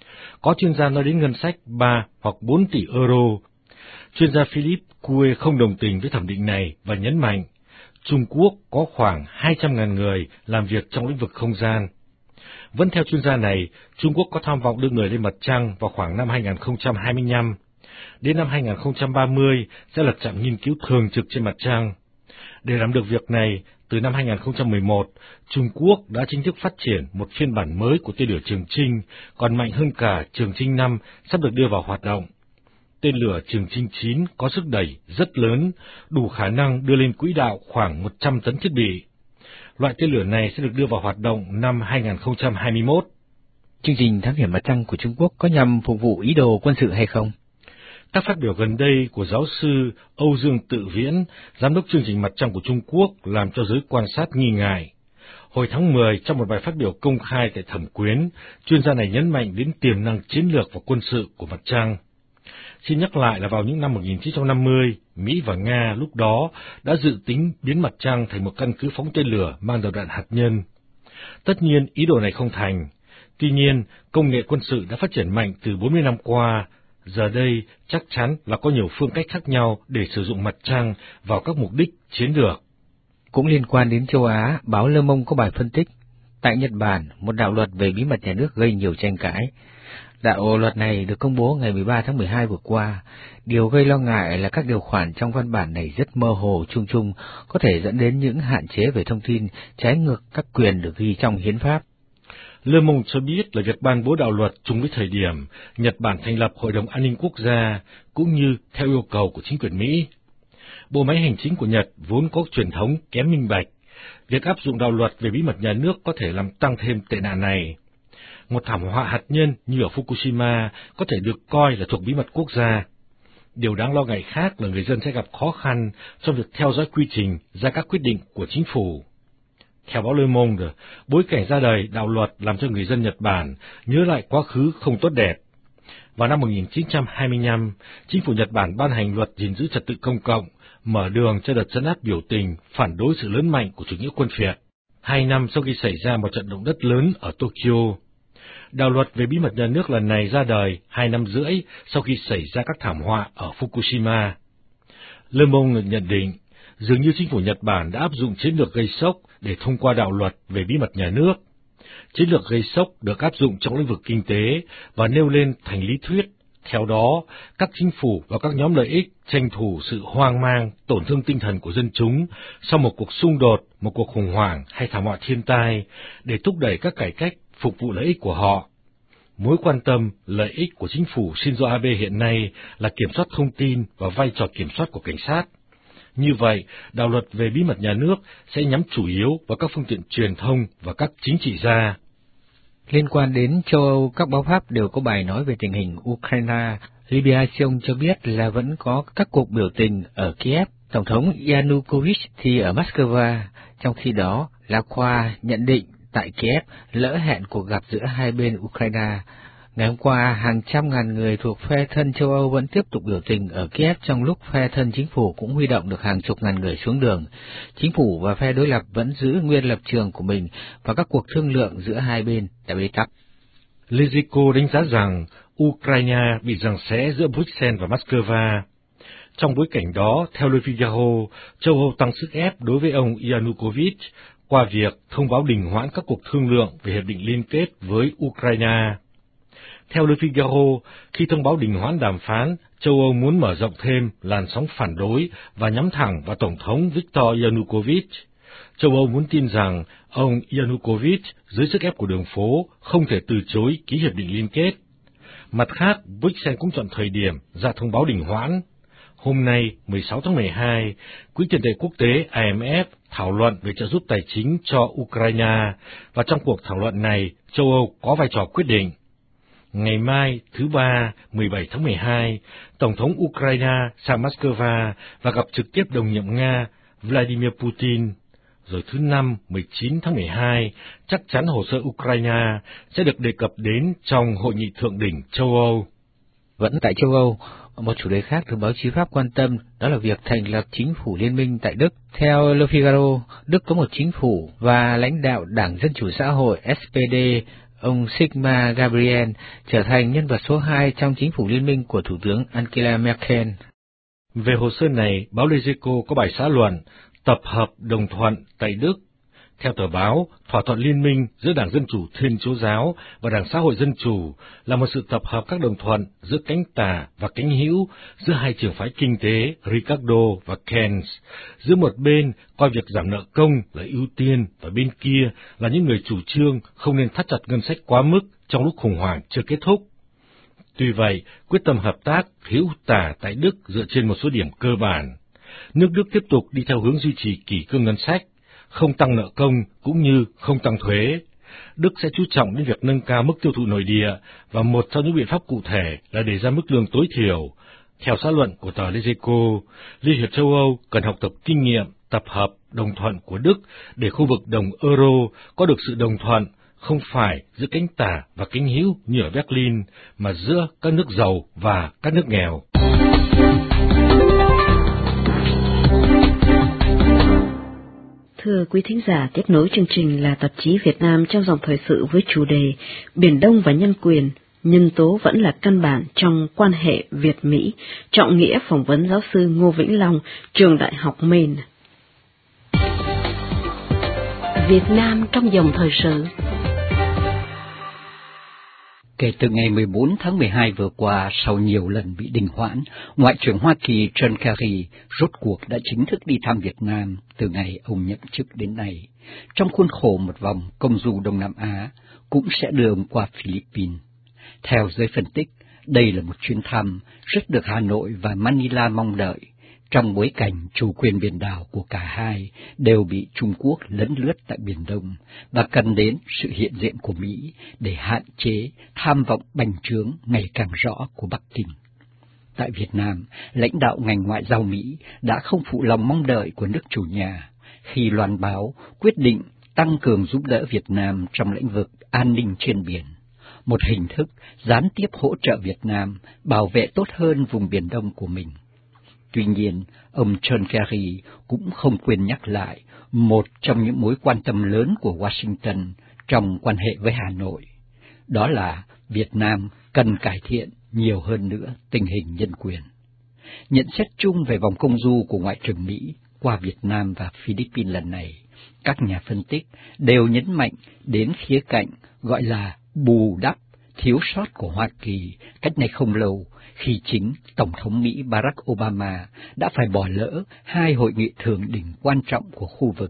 Có chuyên gia nói đến ngân sách ba hoặc bốn tỷ euro. Chuyên gia Philippe Coué không đồng tình với thẩm định này và nhấn mạnh, Trung Quốc có khoảng hai trăm nghìn người làm việc trong lĩnh vực không gian. Vẫn theo chuyên gia này, Trung Quốc có tham vọng đưa người lên mặt trăng vào khoảng năm hai nghìn không trăm hai mươi lăm. Đến năm hai nghìn không trăm ba mươi sẽ lập trạm nghiên cứu thường trực trên mặt trăng. Để làm được việc này, từ năm hai nghìn không trăm mười một, Trung Quốc đã chính thức phát triển một phiên bản mới của tên lửa Trường Chinh, còn mạnh hơn cả Trường Chinh năm sắp được đưa vào hoạt động. Tên lửa Trường Chinh chín có sức đẩy rất lớn, đủ khả năng đưa lên quỹ đạo khoảng một trăm tấn thiết bị. Loại tên lửa này sẽ được đưa vào hoạt động năm hai nghìn không trăm hai mươi mốt. Chương trình thám hiểm mặt trăng của Trung Quốc có nhằm phục vụ ý đồ quân sự hay không? Các phát biểu gần đây của giáo sư Âu Dương Tự Viễn, giám đốc chương trình mặt trăng của Trung Quốc, làm cho giới quan sát nghi ngại. Hồi tháng mười, trong một bài phát biểu công khai tại Thẩm Quyến, chuyên gia này nhấn mạnh đến tiềm năng chiến lược và quân sự của mặt trăng. Xin nhắc lại là vào những năm một nghìn chín trăm năm mươi, Mỹ và Nga lúc đó đã dự tính biến mặt trăng thành một căn cứ phóng tên lửa mang đầu đạn hạt nhân. Tất nhiên, ý đồ này không thành. Tuy nhiên, công nghệ quân sự đã phát triển mạnh từ bốn mươi năm qua. Giờ đây, chắc chắn là có nhiều phương cách khác nhau để sử dụng mặt trăng vào các mục đích chiến lược. Cũng liên quan đến châu Á, báo Le Monde có bài phân tích. Tại Nhật Bản, một đạo luật về bí mật nhà nước gây nhiều tranh cãi. Đạo luật này được công bố ngày mười ba tháng mười hai vừa qua. Điều gây lo ngại là các điều khoản trong văn bản này rất mơ hồ chung chung, có thể dẫn đến những hạn chế về thông tin, trái ngược các quyền được ghi trong hiến pháp. Le Monde cho biết là việc ban bố đạo luật trùng với thời điểm Nhật Bản thành lập Hội đồng An ninh Quốc gia, cũng như theo yêu cầu của chính quyền Mỹ. Bộ máy hành chính của Nhật vốn có truyền thống kém minh bạch. Việc áp dụng đạo luật về bí mật nhà nước có thể làm tăng thêm tệ nạn này. Một thảm họa hạt nhân như ở Fukushima có thể được coi là thuộc bí mật quốc gia. Điều đáng lo ngại khác là người dân sẽ gặp khó khăn trong việc theo dõi quy trình ra các quyết định của chính phủ. Theo báo Le Monde, bối cảnh ra đời đạo luật làm cho người dân Nhật Bản nhớ lại quá khứ không tốt đẹp. Vào năm một nghìn chín trăm hai mươi lăm, chính phủ Nhật Bản ban hành luật gìn giữ trật tự công cộng, mở đường cho đợt trấn áp biểu tình phản đối sự lớn mạnh của chủ nghĩa quân Việt, hai năm sau khi xảy ra một trận động đất lớn ở Tokyo. Đạo luật về bí mật nhà nước lần này ra đời hai năm rưỡi sau khi xảy ra các thảm họa ở Fukushima. Le Monde nhận định, dường như chính phủ Nhật Bản đã áp dụng chiến lược gây sốc để thông qua đạo luật về bí mật nhà nước. Chiến lược gây sốc được áp dụng trong lĩnh vực kinh tế và nêu lên thành lý thuyết. Theo đó, các chính phủ và các nhóm lợi ích tranh thủ sự hoang mang, tổn thương tinh thần của dân chúng sau một cuộc xung đột, một cuộc khủng hoảng hay thảm họa thiên tai để thúc đẩy các cải cách phục vụ lợi ích của họ. Mối quan tâm, lợi ích của chính phủ Shinzo Abe hiện nay là kiểm soát thông tin và vai trò kiểm soát của cảnh sát. Như vậy, đạo luật về bí mật nhà nước sẽ nhắm chủ yếu vào các phương tiện truyền thông và các chính trị gia. Liên quan đến châu Âu, các báo Pháp đều có bài nói về tình hình Ukraine. Liberación cho biết là vẫn có các cuộc biểu tình ở Kiev. Tổng thống Yanukovych thì ở Moscow. Trong khi đó, La Croix nhận định tại Kiev lỡ hẹn cuộc gặp giữa hai bên Ukraine. Ngày hôm qua, hàng trăm ngàn người thuộc phe thân châu Âu vẫn tiếp tục biểu tình ở Kiev trong lúc phe thân chính phủ cũng huy động được hàng chục ngàn người xuống đường. Chính phủ và phe đối lập vẫn giữ nguyên lập trường của mình và các cuộc thương lượng giữa hai bên đã bế tắc. Lezico đánh giá rằng Ukraine bị giằng xé giữa Bruxelles và Moscow. Trong bối cảnh đó, theo Le Figaro, châu Âu tăng sức ép đối với ông Yanukovych qua việc thông báo đình hoãn các cuộc thương lượng về hiệp định liên kết với Ukraine. Theo Le Figaro, khi thông báo đình hoãn đàm phán, châu Âu muốn mở rộng thêm làn sóng phản đối và nhắm thẳng vào Tổng thống Viktor Yanukovych. Châu Âu muốn tin rằng ông Yanukovych dưới sức ép của đường phố không thể từ chối ký hiệp định liên kết. Mặt khác, Bruxelles cũng chọn thời điểm ra thông báo đình hoãn. Hôm nay, mười sáu tháng mười hai, Quỹ tiền tệ quốc tế I M F thảo luận về trợ giúp tài chính cho Ukraine, và trong cuộc thảo luận này, châu Âu có vai trò quyết định. Ngày mai, thứ Ba, mười bảy tháng mười hai, Tổng thống Ukraine sang Moscow và gặp trực tiếp đồng nhiệm Nga Vladimir Putin. Rồi thứ Năm, mười chín tháng mười hai, chắc chắn hồ sơ Ukraine sẽ được đề cập đến trong Hội nghị Thượng đỉnh châu Âu. Vẫn tại châu Âu, một chủ đề khác được báo chí Pháp quan tâm đó là việc thành lập chính phủ liên minh tại Đức. Theo Le Figaro, Đức có một chính phủ và lãnh đạo Đảng Dân Chủ Xã hội S P D, ông Sigmar Gabriel, trở thành nhân vật số hai trong chính phủ liên minh của Thủ tướng Angela Merkel. Về hồ sơ này, báo Lezico có bài xã luận tập hợp đồng thuận tại Đức. Theo tờ báo, thỏa thuận liên minh giữa Đảng Dân Chủ Thiên Chúa Giáo và Đảng Xã hội Dân Chủ là một sự tập hợp các đồng thuận giữa cánh tả và cánh hữu, giữa hai trường phái kinh tế Ricardo và Keynes, giữa một bên coi việc giảm nợ công là ưu tiên và bên kia là những người chủ trương không nên thắt chặt ngân sách quá mức trong lúc khủng hoảng chưa kết thúc. Tuy vậy, quyết tâm hợp tác hữu tả tại Đức dựa trên một số điểm cơ bản. Nước Đức tiếp tục đi theo hướng duy trì kỷ cương ngân sách, không tăng nợ công cũng như không tăng thuế. Đức sẽ chú trọng đến việc nâng cao mức tiêu thụ nội địa, và một trong những biện pháp cụ thể là đề ra mức lương tối thiểu. Theo xã luận của tờ Lezeco, Liên hiệp châu Âu cần học tập kinh nghiệm, tập hợp, đồng thuận của Đức để khu vực đồng euro có được sự đồng thuận, không phải giữa cánh tả và cánh hữu như ở Berlin, mà giữa các nước giàu và các nước nghèo. Thưa quý thính giả, tiếp nối chương trình là tạp chí Việt Nam trong dòng thời sự với chủ đề Biển Đông và nhân quyền, nhân tố vẫn là căn bản trong quan hệ Việt-Mỹ, trọng nghĩa phỏng vấn giáo sư Ngô Vĩnh Long, trường Đại học Maine. Việt Nam trong dòng thời sự. Kể từ ngày mười bốn tháng mười hai vừa qua, sau nhiều lần bị đình hoãn, Ngoại trưởng Hoa Kỳ John Kerry rốt cuộc đã chính thức đi thăm Việt Nam từ ngày ông nhậm chức đến nay, trong khuôn khổ một vòng công du Đông Nam Á, cũng sẽ đưa ông qua Philippines. Theo giới phân tích, đây là một chuyến thăm rất được Hà Nội và Manila mong đợi, trong bối cảnh chủ quyền biển đảo của cả hai đều bị Trung Quốc lấn lướt tại Biển Đông và cần đến sự hiện diện của Mỹ để hạn chế tham vọng bành trướng ngày càng rõ của Bắc Kinh. Tại Việt Nam, lãnh đạo ngành ngoại giao Mỹ đã không phụ lòng mong đợi của nước chủ nhà khi loan báo quyết định tăng cường giúp đỡ Việt Nam trong lĩnh vực an ninh trên biển, một hình thức gián tiếp hỗ trợ Việt Nam bảo vệ tốt hơn vùng Biển Đông của mình. Tuy nhiên, ông John Kerry cũng không quên nhắc lại một trong những mối quan tâm lớn của Washington trong quan hệ với Hà Nội, đó là Việt Nam cần cải thiện nhiều hơn nữa tình hình nhân quyền. Nhận xét chung về vòng công du của Ngoại trưởng Mỹ qua Việt Nam và Philippines lần này, các nhà phân tích đều nhấn mạnh đến khía cạnh gọi là bù đắp thiếu sót của Hoa Kỳ cách này không lâu, khi chính Tổng thống Mỹ Barack Obama đã phải bỏ lỡ hai hội nghị thượng đỉnh quan trọng của khu vực.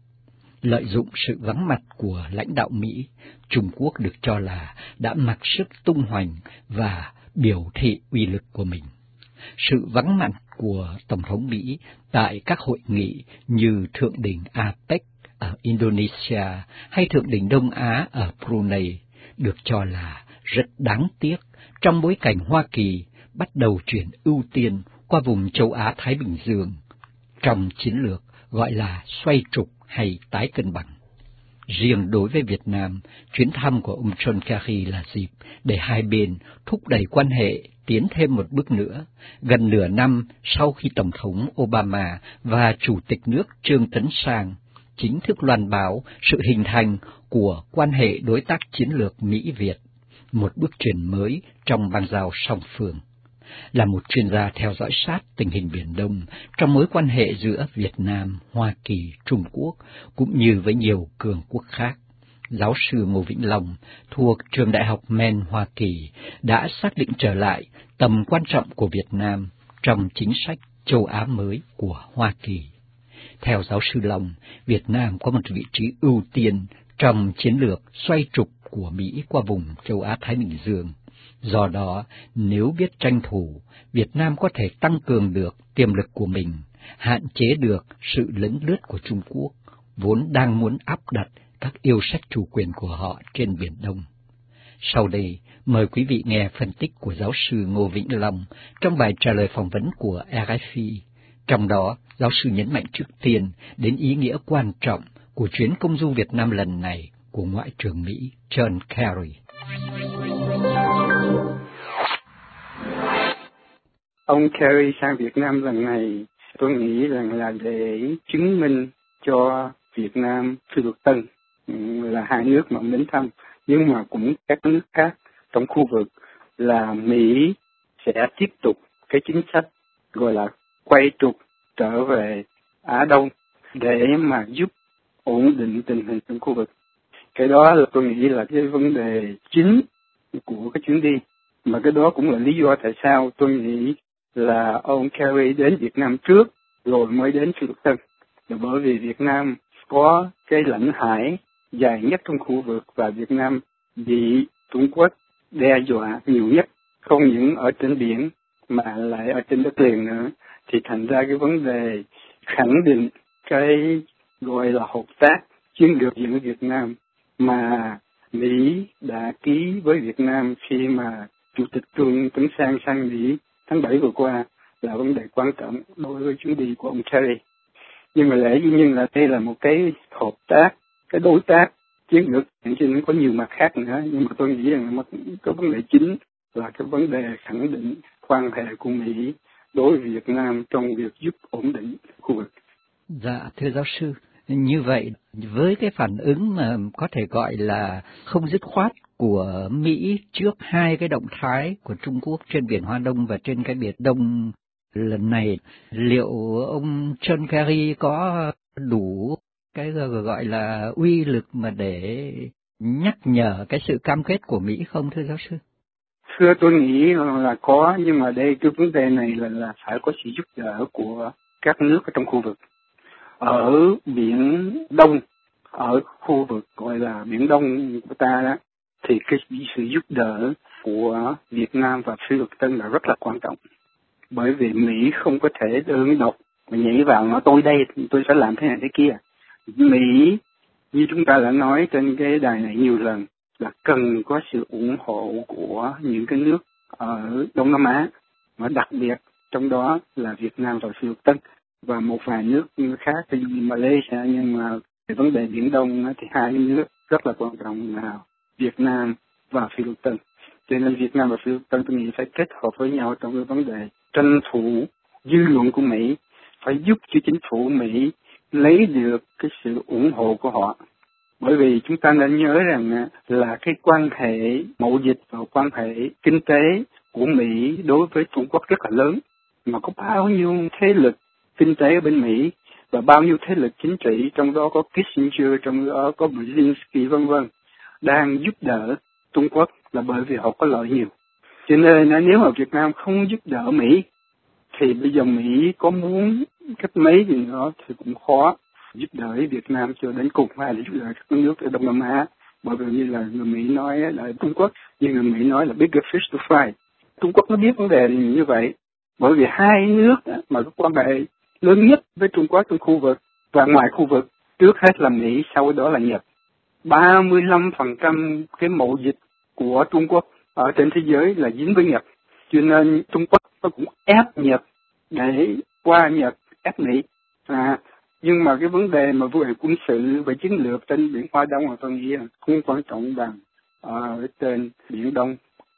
Lợi dụng sự vắng mặt của lãnh đạo Mỹ, Trung Quốc được cho là đã mặc sức tung hoành và biểu thị uy lực của mình. Sự vắng mặt của Tổng thống Mỹ tại các hội nghị như Thượng đỉnh a pếch ở Indonesia hay Thượng đỉnh Đông Á ở Brunei được cho là rất đáng tiếc trong bối cảnh Hoa Kỳ bắt đầu chuyển ưu tiên qua vùng châu Á-Thái Bình Dương trong chiến lược gọi là xoay trục hay tái cân bằng. Riêng đối với Việt Nam, chuyến thăm của ông John Kerry là dịp để hai bên thúc đẩy quan hệ tiến thêm một bước nữa, gần nửa năm sau khi Tổng thống Obama và Chủ tịch nước Trương Tấn Sang chính thức loan báo sự hình thành của quan hệ đối tác chiến lược Mỹ-Việt, một bước chuyển mới trong bang giao song phương. Là một chuyên gia theo dõi sát tình hình Biển Đông trong mối quan hệ giữa Việt Nam, Hoa Kỳ, Trung Quốc, cũng như với nhiều cường quốc khác, giáo sư Ngô Vĩnh Long thuộc Trường Đại học Maine, Hoa Kỳ đã xác định trở lại tầm quan trọng của Việt Nam trong chính sách châu Á mới của Hoa Kỳ. Theo giáo sư Long, Việt Nam có một vị trí ưu tiên trong chiến lược xoay trục của Mỹ qua vùng châu Á-Thái Bình Dương. Do đó, nếu biết tranh thủ, Việt Nam có thể tăng cường được tiềm lực của mình, hạn chế được sự lấn lướt của Trung Quốc, vốn đang muốn áp đặt các yêu sách chủ quyền của họ trên Biển Đông. Sau đây, mời quý vị nghe phân tích của giáo sư Ngô Vĩnh Long trong bài trả lời phỏng vấn của rờ ép i. Trong đó, giáo sư nhấn mạnh trước tiên đến ý nghĩa quan trọng của chuyến công du Việt Nam lần này của Ngoại trưởng Mỹ John Kerry. Ông Kerry sang Việt Nam lần này, tôi nghĩ rằng là để chứng minh cho Việt Nam, Phi Luật Tân là hai nước mà ông đến thăm, nhưng mà cũng các nước khác trong khu vực là Mỹ sẽ tiếp tục cái chính sách gọi là quay trục trở về Á Đông để mà giúp ổn định tình hình trong khu vực. Cái đó là tôi nghĩ là cái vấn đề chính của cái chuyến đi, mà cái đó cũng là lý do tại sao tôi nghĩ là ông Kerry đến Việt Nam trước rồi mới đến Phi Luật Tân, là bởi vì Việt Nam có cái lãnh hải dài nhất trong khu vực và Việt Nam bị Trung Quốc đe dọa nhiều nhất, không những ở trên biển mà lại ở trên đất liền nữa, thì thành ra cái vấn đề khẳng định cái gọi là hợp tác chiến lược giữa Việt Nam mà Mỹ đã ký với Việt Nam khi mà Chủ tịch Trương Tấn Sang sang Mỹ tháng bảy vừa qua là vấn đề quan trọng đối với chuyến đi của ông Kerry. Nhưng mà lẽ dĩ nhiên là đây là một cái hợp tác, cái đối tác chiến lược, cho nên có nhiều mặt khác nữa. Nhưng mà tôi nghĩ rằng cái vấn đề chính là cái vấn đề khẳng định quan hệ của Mỹ đối với Việt Nam trong việc giúp ổn định khu vực. Dạ, thưa giáo sư, như vậy với cái phản ứng mà có thể gọi là không dứt khoát của Mỹ trước hai cái động thái của Trung Quốc trên biển Hoa Đông và trên cái Biển Đông lần này, liệu ông John Kerry có đủ cái gọi là uy lực mà để nhắc nhở cái sự cam kết của Mỹ không, thưa giáo sư? Thưa, tôi nghĩ là có, nhưng mà đây cái vấn đề này là, là phải có sự giúp đỡ của các nước ở trong khu vực. Ở Biển Đông, ở khu vực gọi là Biển Đông của ta đó, thì cái sự giúp đỡ của Việt Nam và Phi Luật Tân là rất là quan trọng. Bởi vì Mỹ không có thể đơn độc mà nhảy vào nói tôi đây, tôi sẽ làm thế này thế kia. Mỹ, như chúng ta đã nói trên cái đài này nhiều lần, là cần có sự ủng hộ của những cái nước ở Đông Nam Á, mà đặc biệt trong đó là Việt Nam và Phi Luật Tân và một vài nước khác như Malaysia. Nhưng mà về vấn đề Biển Đông thì hai nước rất là quan trọng là Việt Nam và Phi Luật Tân. Cho nên Việt Nam và Phi Luật Tân tôi nghĩ phải kết hợp với nhau trong cái vấn đề tranh thủ dư luận của Mỹ, phải giúp cho chính phủ Mỹ lấy được cái sự ủng hộ của họ. Bởi vì chúng ta nên nhớ rằng là cái quan hệ mậu dịch và quan hệ kinh tế của Mỹ đối với Trung Quốc rất là lớn, mà có bao nhiêu thế lực kinh tế ở bên Mỹ và bao nhiêu thế lực chính trị, trong đó có Kissinger, trong đó có Brzezinski vân vân, đang giúp đỡ Trung Quốc là bởi vì họ có lợi nhiều. Cho nên nếu mà Việt Nam không giúp đỡ Mỹ thì bây giờ Mỹ có muốn cách mấy gì nữa thì cũng khó giúp đỡ Việt Nam cho đến cùng, hay là giúp đỡ các nước ở Đông Nam Á. Bởi vì như là người Mỹ nói là Trung Quốc, như người Mỹ nói là bigger fish to fry. Trung Quốc nó biết vấn đề như vậy, bởi vì hai nước mà có quan hệ lớn nhất với Trung Quốc trong khu vực và ngoài khu vực, trước hết là Mỹ, sau đó là Nhật. ba mươi lăm phần trăm cái mậu dịch của Trung Quốc ở trên thế giới là dính với Nhật. Cho nên Trung Quốc nó cũng ép Nhật để qua Nhật ép Mỹ. À, nhưng mà cái vấn đề mà về quân sự và chiến lược trên biển Hoa Đông là tôi nghĩ là không quan trọng bằng ở trên Biển Đông.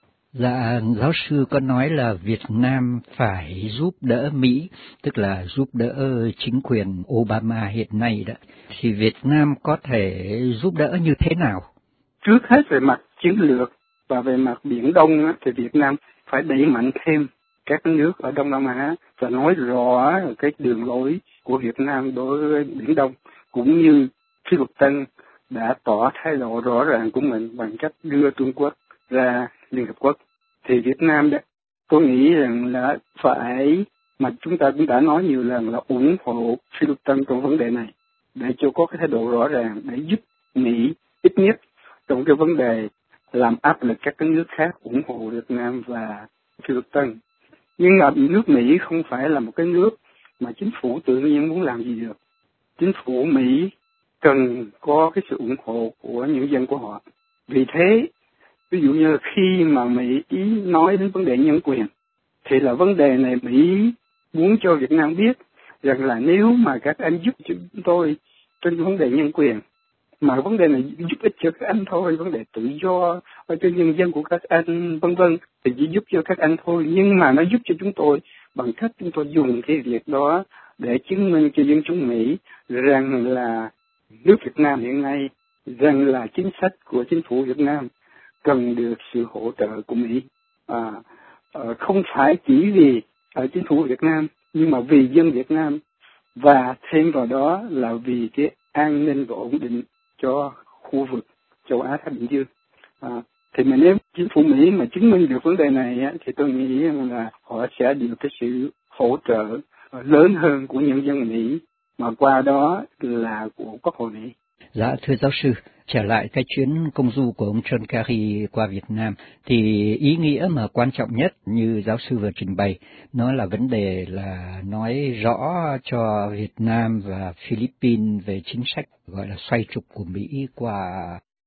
Dạ, giáo sư có nói là Việt Nam phải giúp đỡ Mỹ, tức là giúp đỡ chính quyền Obama hiện nay đó. Thì Việt Nam có thể giúp đỡ như thế nào? Trước hết về mặt chiến lược và về mặt Biển Đông thì Việt Nam phải đẩy mạnh thêm các nước ở Đông Nam Á và nói rõ cái đường lối của Việt Nam đối với Biển Đông, cũng như Phi Luật Tân đã tỏ thái độ rõ ràng của mình bằng cách đưa Trung Quốc ra Liên Hợp Quốc. Thì Việt Nam đó, tôi nghĩ rằng là phải, mà chúng ta cũng đã nói nhiều lần, là ủng hộ Phi Luật Tân trong vấn đề này, để cho có cái thái độ rõ ràng, để giúp Mỹ ít nhất trong cái vấn đề làm áp lực các cái nước khác ủng hộ Việt Nam và Phi Luật Tân. Nhưng mà nước Mỹ không phải là một cái nước mà chính phủ tự nhiên muốn làm gì được. Chính phủ Mỹ cần có cái sự ủng hộ của những dân của họ. Vì thế, ví dụ như khi mà Mỹ ý nói đến vấn đề nhân quyền, thì là vấn đề này Mỹ muốn cho Việt Nam biết rằng là nếu mà các anh giúp chúng tôi trên vấn đề nhân quyền, mà vấn đề này giúp ích cho các anh thôi, vấn đề tự do ở trên nhân dân của các anh vân vân, thì chỉ giúp cho các anh thôi, nhưng mà nó giúp cho chúng tôi bằng cách chúng tôi dùng cái việc đó để chứng minh cho dân chúng Mỹ rằng là nước Việt Nam hiện nay, rằng là chính sách của chính phủ Việt Nam cần được sự hỗ trợ của Mỹ. À, à, không phải chỉ vì ở chính phủ Việt Nam, nhưng mà vì dân Việt Nam, và thêm vào đó là vì cái an ninh và ổn định cho khu vực châu Á Thái Bình Dương. À, thì mà nếu chính phủ Mỹ mà chứng minh được vấn đề này á, thì tôi nghĩ là họ sẽ được cái sự hỗ trợ lớn hơn của nhân dân Mỹ, mà qua đó là của Quốc hội Mỹ. Dạ, thưa giáo sư, trở lại cái chuyến công du của ông John Kerry qua Việt Nam, thì ý nghĩa mà quan trọng nhất như giáo sư vừa trình bày, nó là vấn đề là nói rõ cho Việt Nam và Philippines về chính sách gọi là xoay trục của Mỹ qua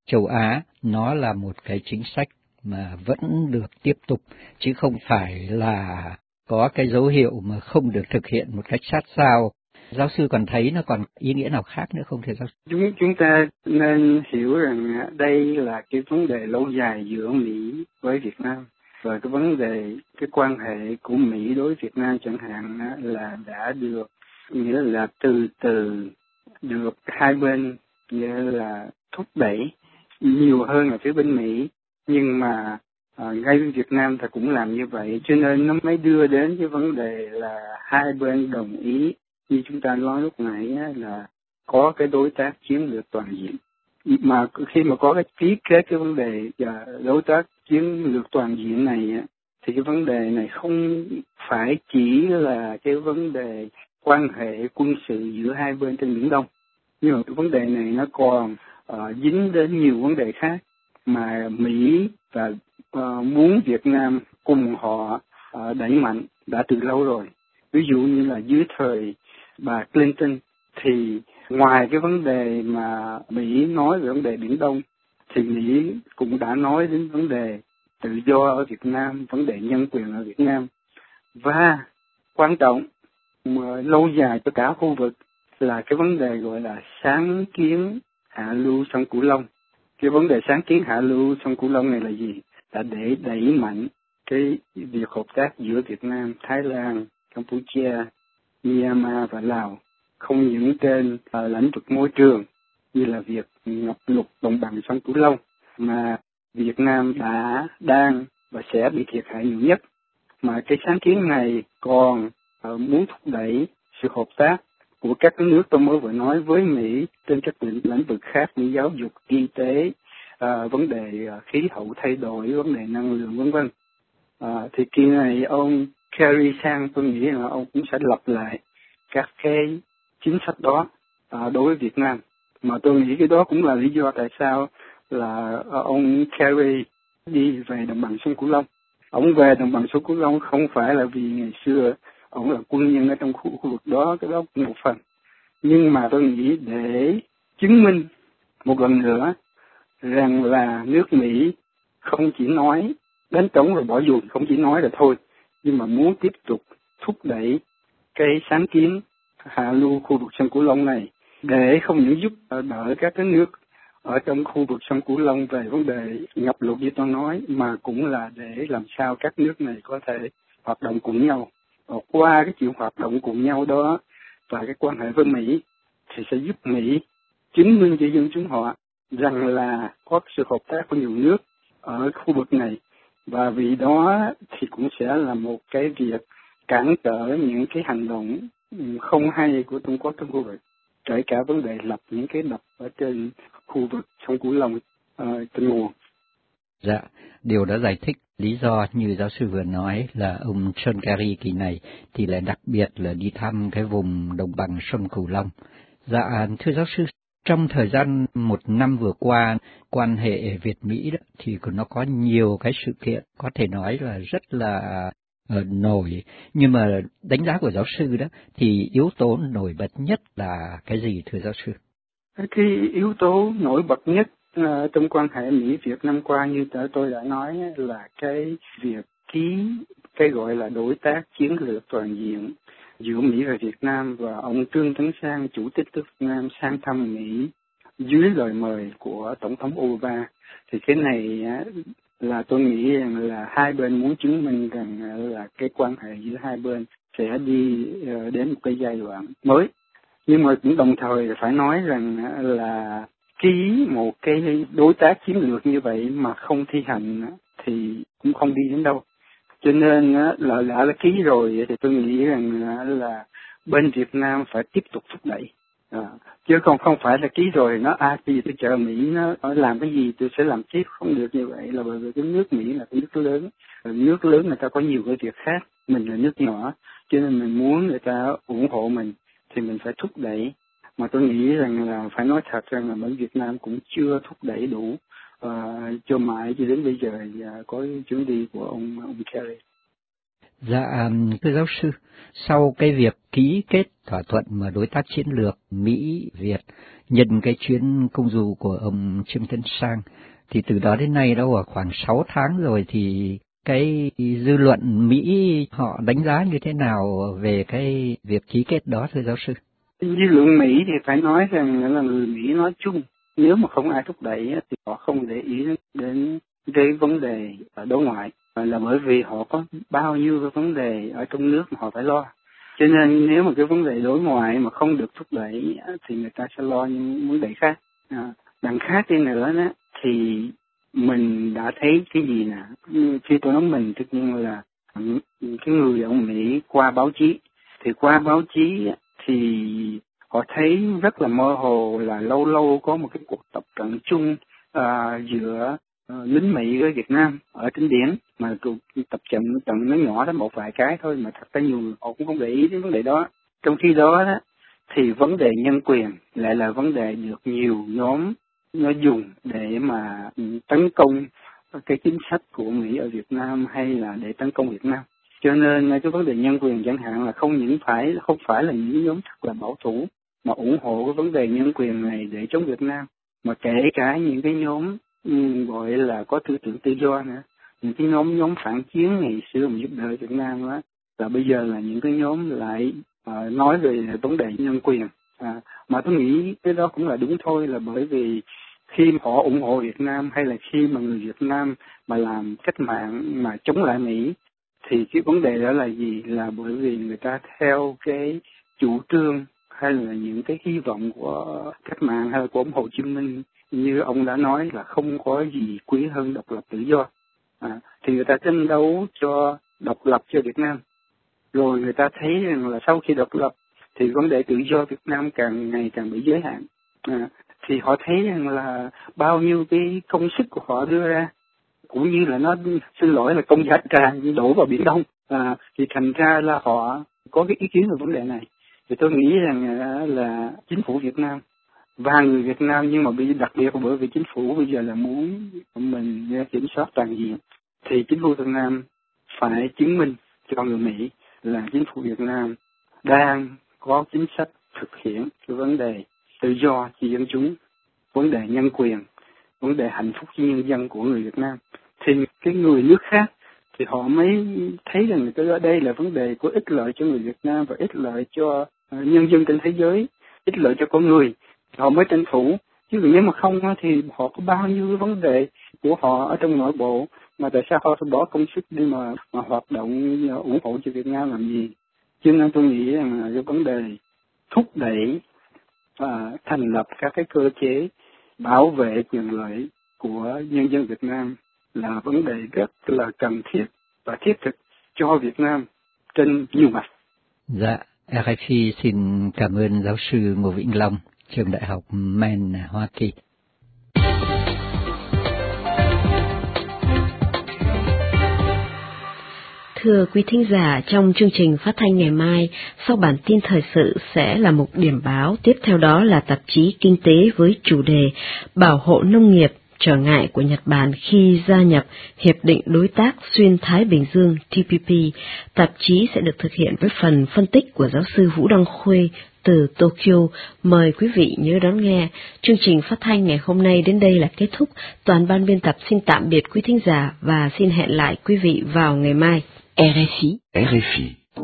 châu Á, nó là một cái chính sách mà vẫn được tiếp tục, chứ không phải là có cái dấu hiệu mà không được thực hiện một cách sát sao. Giáo sư còn thấy nó còn ý nghĩa nào khác nữa không thưa giáo sư? Chúng chúng ta nên hiểu rằng đây là cái vấn đề lâu dài giữa Mỹ với Việt Nam, và cái vấn đề cái quan hệ của Mỹ đối với Việt Nam chẳng hạn là đã được, nghĩa là từ từ được hai bên nghĩa là thúc đẩy nhiều hơn ở phía bên Mỹ, nhưng mà à, ngay bên Việt Nam thì cũng làm như vậy, cho nên nó mới đưa đến cái vấn đề là hai bên đồng ý, như chúng ta nói lúc nãy là có cái đối tác chiến lược toàn diện. Mà khi mà có cái ký kết cái vấn đề và đối tác chiến lược toàn diện này thì cái vấn đề này không phải chỉ là cái vấn đề quan hệ quân sự giữa hai bên trên Biển Đông, nhưng mà cái vấn đề này nó còn uh, dính đến nhiều vấn đề khác mà Mỹ và uh, muốn Việt Nam cùng họ uh, đẩy mạnh đã từ lâu rồi. Ví dụ như là dưới thời bà Clinton thì ngoài cái vấn đề mà Mỹ nói về vấn đề Biển Đông thì Mỹ cũng đã nói đến vấn đề tự do ở Việt Nam, vấn đề nhân quyền ở Việt Nam, và quan trọng mà lâu dài cho cả khu vực là cái vấn đề gọi là sáng kiến hạ lưu sông Cửu Long. Cái vấn đề sáng kiến hạ lưu sông Cửu Long này là gì? Là để đẩy mạnh cái việc hợp tác giữa Việt Nam, Thái Lan, Campuchia, Myanmar và Lào, không những trên uh, lĩnh vực môi trường như là việc ngập lụt đồng bằng sông Cửu Long mà Việt Nam đã, đang và sẽ bị thiệt hại nhiều nhất. Mà cái sáng kiến này còn uh, muốn thúc đẩy sự hợp tác của các nước tôi mới vừa nói với Mỹ trên các lĩnh vực khác như giáo dục, y tế, uh, vấn đề uh, khí hậu thay đổi, vấn đề năng lượng vân vân. Uh, thì kỳ này ông Kerry sang, tôi nghĩ là ông cũng sẽ lặp lại các cái chính sách đó uh, đối với Việt Nam. Mà tôi nghĩ cái đó cũng là lý do tại sao là uh, ông Kerry đi về đồng bằng sông Cửu Long. Ông về đồng bằng sông Cửu Long không phải là vì ngày xưa ông là quân nhân ở trong khu, khu vực đó, cái đó cũng một phần. Nhưng mà tôi nghĩ để chứng minh một lần nữa rằng là nước Mỹ không chỉ nói đánh trống rồi bỏ dùi, không chỉ nói là thôi, nhưng mà muốn tiếp tục thúc đẩy cái sáng kiến hạ lưu khu vực sông Cửu Long này để không những giúp đỡ các cái nước ở trong khu vực sông Cửu Long về vấn đề ngập lụt như tôi nói, mà cũng là để làm sao các nước này có thể hoạt động cùng nhau. Và qua cái chuyện hoạt động cùng nhau đó và cái quan hệ với Mỹ thì sẽ giúp Mỹ chứng minh cho dân chúng họ rằng là có sự hợp tác của nhiều nước ở khu vực này, và vì đó thì cũng sẽ là một cái việc cản trở những cái hành động không hay của Trung Quốc trong khu vực, kể cả vấn đề lập những cái đập ở trên khu vực sông Cửu Long uh, trên nguồn. Dạ, điều đó giải thích lý do như giáo sư vừa nói là ông John Kerry kỳ này thì lại đặc biệt là đi thăm cái vùng đồng bằng sông Cửu Long. Dạ, thưa giáo sư, trong thời gian một năm vừa qua, quan hệ Việt-Mỹ đó thì nó có nhiều cái sự kiện có thể nói là rất là uh, nổi, nhưng mà đánh giá của giáo sư đó thì yếu tố nổi bật nhất là cái gì thưa giáo sư? Cái yếu tố nổi bật nhất uh, trong quan hệ Mỹ-Việt năm qua như tôi đã nói là cái việc ký cái gọi là đối tác chiến lược toàn diện giữa Mỹ và Việt Nam, và ông Trương Tấn Sang, chủ tịch nước Việt Nam sang thăm Mỹ dưới lời mời của Tổng thống Obama. Thì cái này á, là tôi nghĩ rằng là hai bên muốn chứng minh rằng là cái quan hệ giữa hai bên sẽ đi uh, đến một cái giai đoạn mới. Nhưng mà cũng đồng thời phải nói rằng là ký một cái đối tác chiến lược như vậy mà không thi hành thì cũng không đi đến đâu. Cho nên là đã là ký rồi thì tôi nghĩ rằng là bên Việt Nam phải tiếp tục thúc đẩy, à, chứ không không phải là ký rồi nó à thì tôi chờ Mỹ nó làm cái gì tôi sẽ làm tiếp, không được như vậy. Là bởi vì cái nước Mỹ là cái nước lớn, nước lớn người ta có nhiều cái việc khác, mình là nước nhỏ, cho nên mình muốn người ta ủng hộ mình thì mình phải thúc đẩy. Mà tôi nghĩ rằng là phải nói thật rằng là bên Việt Nam cũng chưa thúc đẩy đủ uh, cho mãi cho đến bây giờ và có chuyến đi của ông ông Kerry. Dạ, thưa giáo sư, sau cái việc ký kết thỏa thuận mà đối tác chiến lược Mỹ-Việt nhân cái chuyến công du của ông Trương Tấn Sang, thì từ đó đến nay đã vào khoảng sáu tháng rồi, thì cái dư luận Mỹ họ đánh giá như thế nào về cái việc ký kết đó, thưa giáo sư? Dư luận Mỹ thì phải nói rằng là người Mỹ nói chung, nếu mà không ai thúc đẩy thì họ không để ý đến cái vấn đề ở đối ngoại, là bởi vì họ có bao nhiêu cái vấn đề ở trong nước mà họ phải lo. Cho nên nếu mà cái vấn đề đối ngoại mà không được thúc đẩy thì người ta sẽ lo những vấn đề khác. À, đằng khác đi nữa đó, thì mình đã thấy cái gì nè, khi tôi nói mình tất nhiên là cái người ở Mỹ qua báo chí, thì qua báo chí thì họ thấy rất là mơ hồ là lâu lâu có một cái cuộc tập trận chung à, giữa uh, lính Mỹ với Việt Nam ở trên biển, mà cuộc tập trận trận nó nhỏ đó, một vài cái thôi mà thật ra nhiều người họ cũng không để ý đến vấn đề đó. Trong khi đó, đó thì vấn đề nhân quyền lại là vấn đề được nhiều nhóm nó dùng để mà tấn công cái chính sách của Mỹ ở Việt Nam hay là để tấn công Việt Nam. Cho nên cái vấn đề nhân quyền chẳng hạn là không những phải không phải là những nhóm thật là bảo thủ mà ủng hộ cái vấn đề nhân quyền này để chống Việt Nam, mà kể cả những cái nhóm um, gọi là có tư tưởng tự do nữa, những cái nhóm nhóm phản chiến ngày xưa mà giúp đỡ Việt Nam đó, là bây giờ là những cái nhóm lại uh, nói về vấn đề nhân quyền. À, mà tôi nghĩ cái đó cũng là đúng thôi, là bởi vì khi họ ủng hộ Việt Nam hay là khi mà người Việt Nam mà làm cách mạng mà chống lại Mỹ, thì cái vấn đề đó là gì? Là bởi vì người ta theo cái chủ trương hay là những cái hy vọng của cách mạng hay là của ông Hồ Chí Minh, như ông đã nói là không có gì quý hơn độc lập tự do. À, thì người ta tranh đấu cho độc lập cho Việt Nam. Rồi người ta thấy rằng là sau khi độc lập thì vấn đề tự do Việt Nam càng ngày càng bị giới hạn. À, thì họ thấy rằng là bao nhiêu cái công sức của họ đưa ra cũng như là nó, xin lỗi là công giá trà đổ vào Biển Đông, à, thì thành ra là họ có cái ý kiến về vấn đề này. Thì tôi nghĩ rằng là chính phủ Việt Nam và người Việt Nam, nhưng mà bị đặc biệt bởi vì chính phủ bây giờ là muốn mình kiểm soát toàn diện, thì chính phủ Việt Nam phải chứng minh cho người Mỹ là chính phủ Việt Nam đang có chính sách thực hiện cái vấn đề tự do cho dân chúng, vấn đề nhân quyền, vấn đề hạnh phúc cho nhân dân của người Việt Nam, thì cái người nước khác thì họ mới thấy rằng cái ở đây là vấn đề có ích lợi cho người Việt Nam và ích lợi cho nhân dân trên thế giới, ích lợi cho con người, họ mới tranh thủ. Chứ nếu mà không thì họ có bao nhiêu cái vấn đề của họ ở trong nội bộ, mà tại sao họ phải bỏ công sức đi mà, mà hoạt động ủng hộ cho Việt Nam làm gì? Cho nên tôi nghĩ rằng là cái vấn đề thúc đẩy và thành lập các cái cơ chế bảo vệ quyền lợi của nhân dân Việt Nam là vấn đề rất là cần thiết và thiết thực cho Việt Nam trên nhiều mặt. Dạ, rờ ép i xin cảm ơn giáo sư Ngô Vĩnh Long, trường Đại học Maine, Hoa Kỳ. Thưa quý thính giả, trong chương trình phát thanh ngày mai, sau bản tin thời sự sẽ là mục điểm báo, tiếp theo đó là tạp chí Kinh tế với chủ đề Bảo hộ nông nghiệp, trở ngại của Nhật Bản khi gia nhập Hiệp định Đối tác Xuyên Thái Bình Dương T P P. Tạp chí sẽ được thực hiện với phần phân tích của giáo sư Vũ Đăng Khuê từ Tokyo. Mời quý vị nhớ đón nghe. Chương trình phát thanh ngày hôm nay đến đây là kết thúc. Toàn ban biên tập xin tạm biệt quý thính giả và xin hẹn lại quý vị vào ngày mai. rờ ép i. rờ ép i.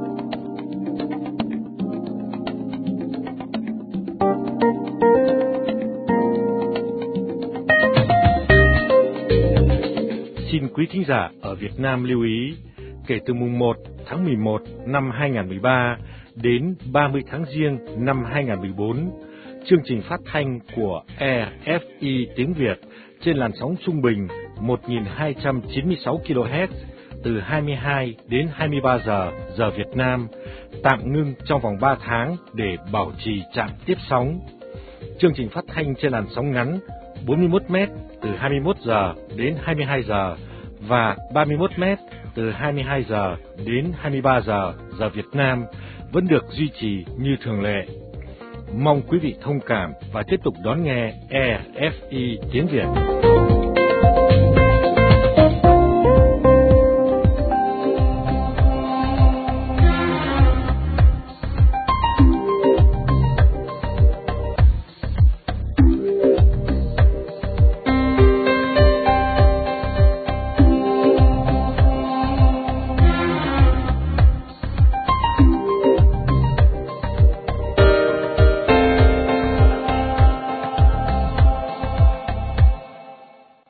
Xin quý thính giả ở Việt Nam lưu ý, kể từ mùng một tháng mười một năm hai nghìn không trăm mười ba đến ba mươi tháng Giêng năm hai nghìn không trăm mười bốn, chương trình phát thanh của rờ ép i tiếng Việt trên làn sóng trung bình một nghìn hai trăm chín mươi sáu ki lô héc từ hai mươi hai đến hai mươi ba giờ giờ Việt Nam tạm ngưng trong vòng ba tháng để bảo trì trạm tiếp sóng. Chương trình phát thanh trên làn sóng ngắn bốn mươi mốt mét từ hai mươi mốt giờ đến hai mươi hai giờ và ba mươi mốt mét từ hai mươi hai giờ đến hai mươi ba giờ giờ Việt Nam vẫn được duy trì như thường lệ. Mong quý vị thông cảm và tiếp tục đón nghe rờ ép i tiếng Việt.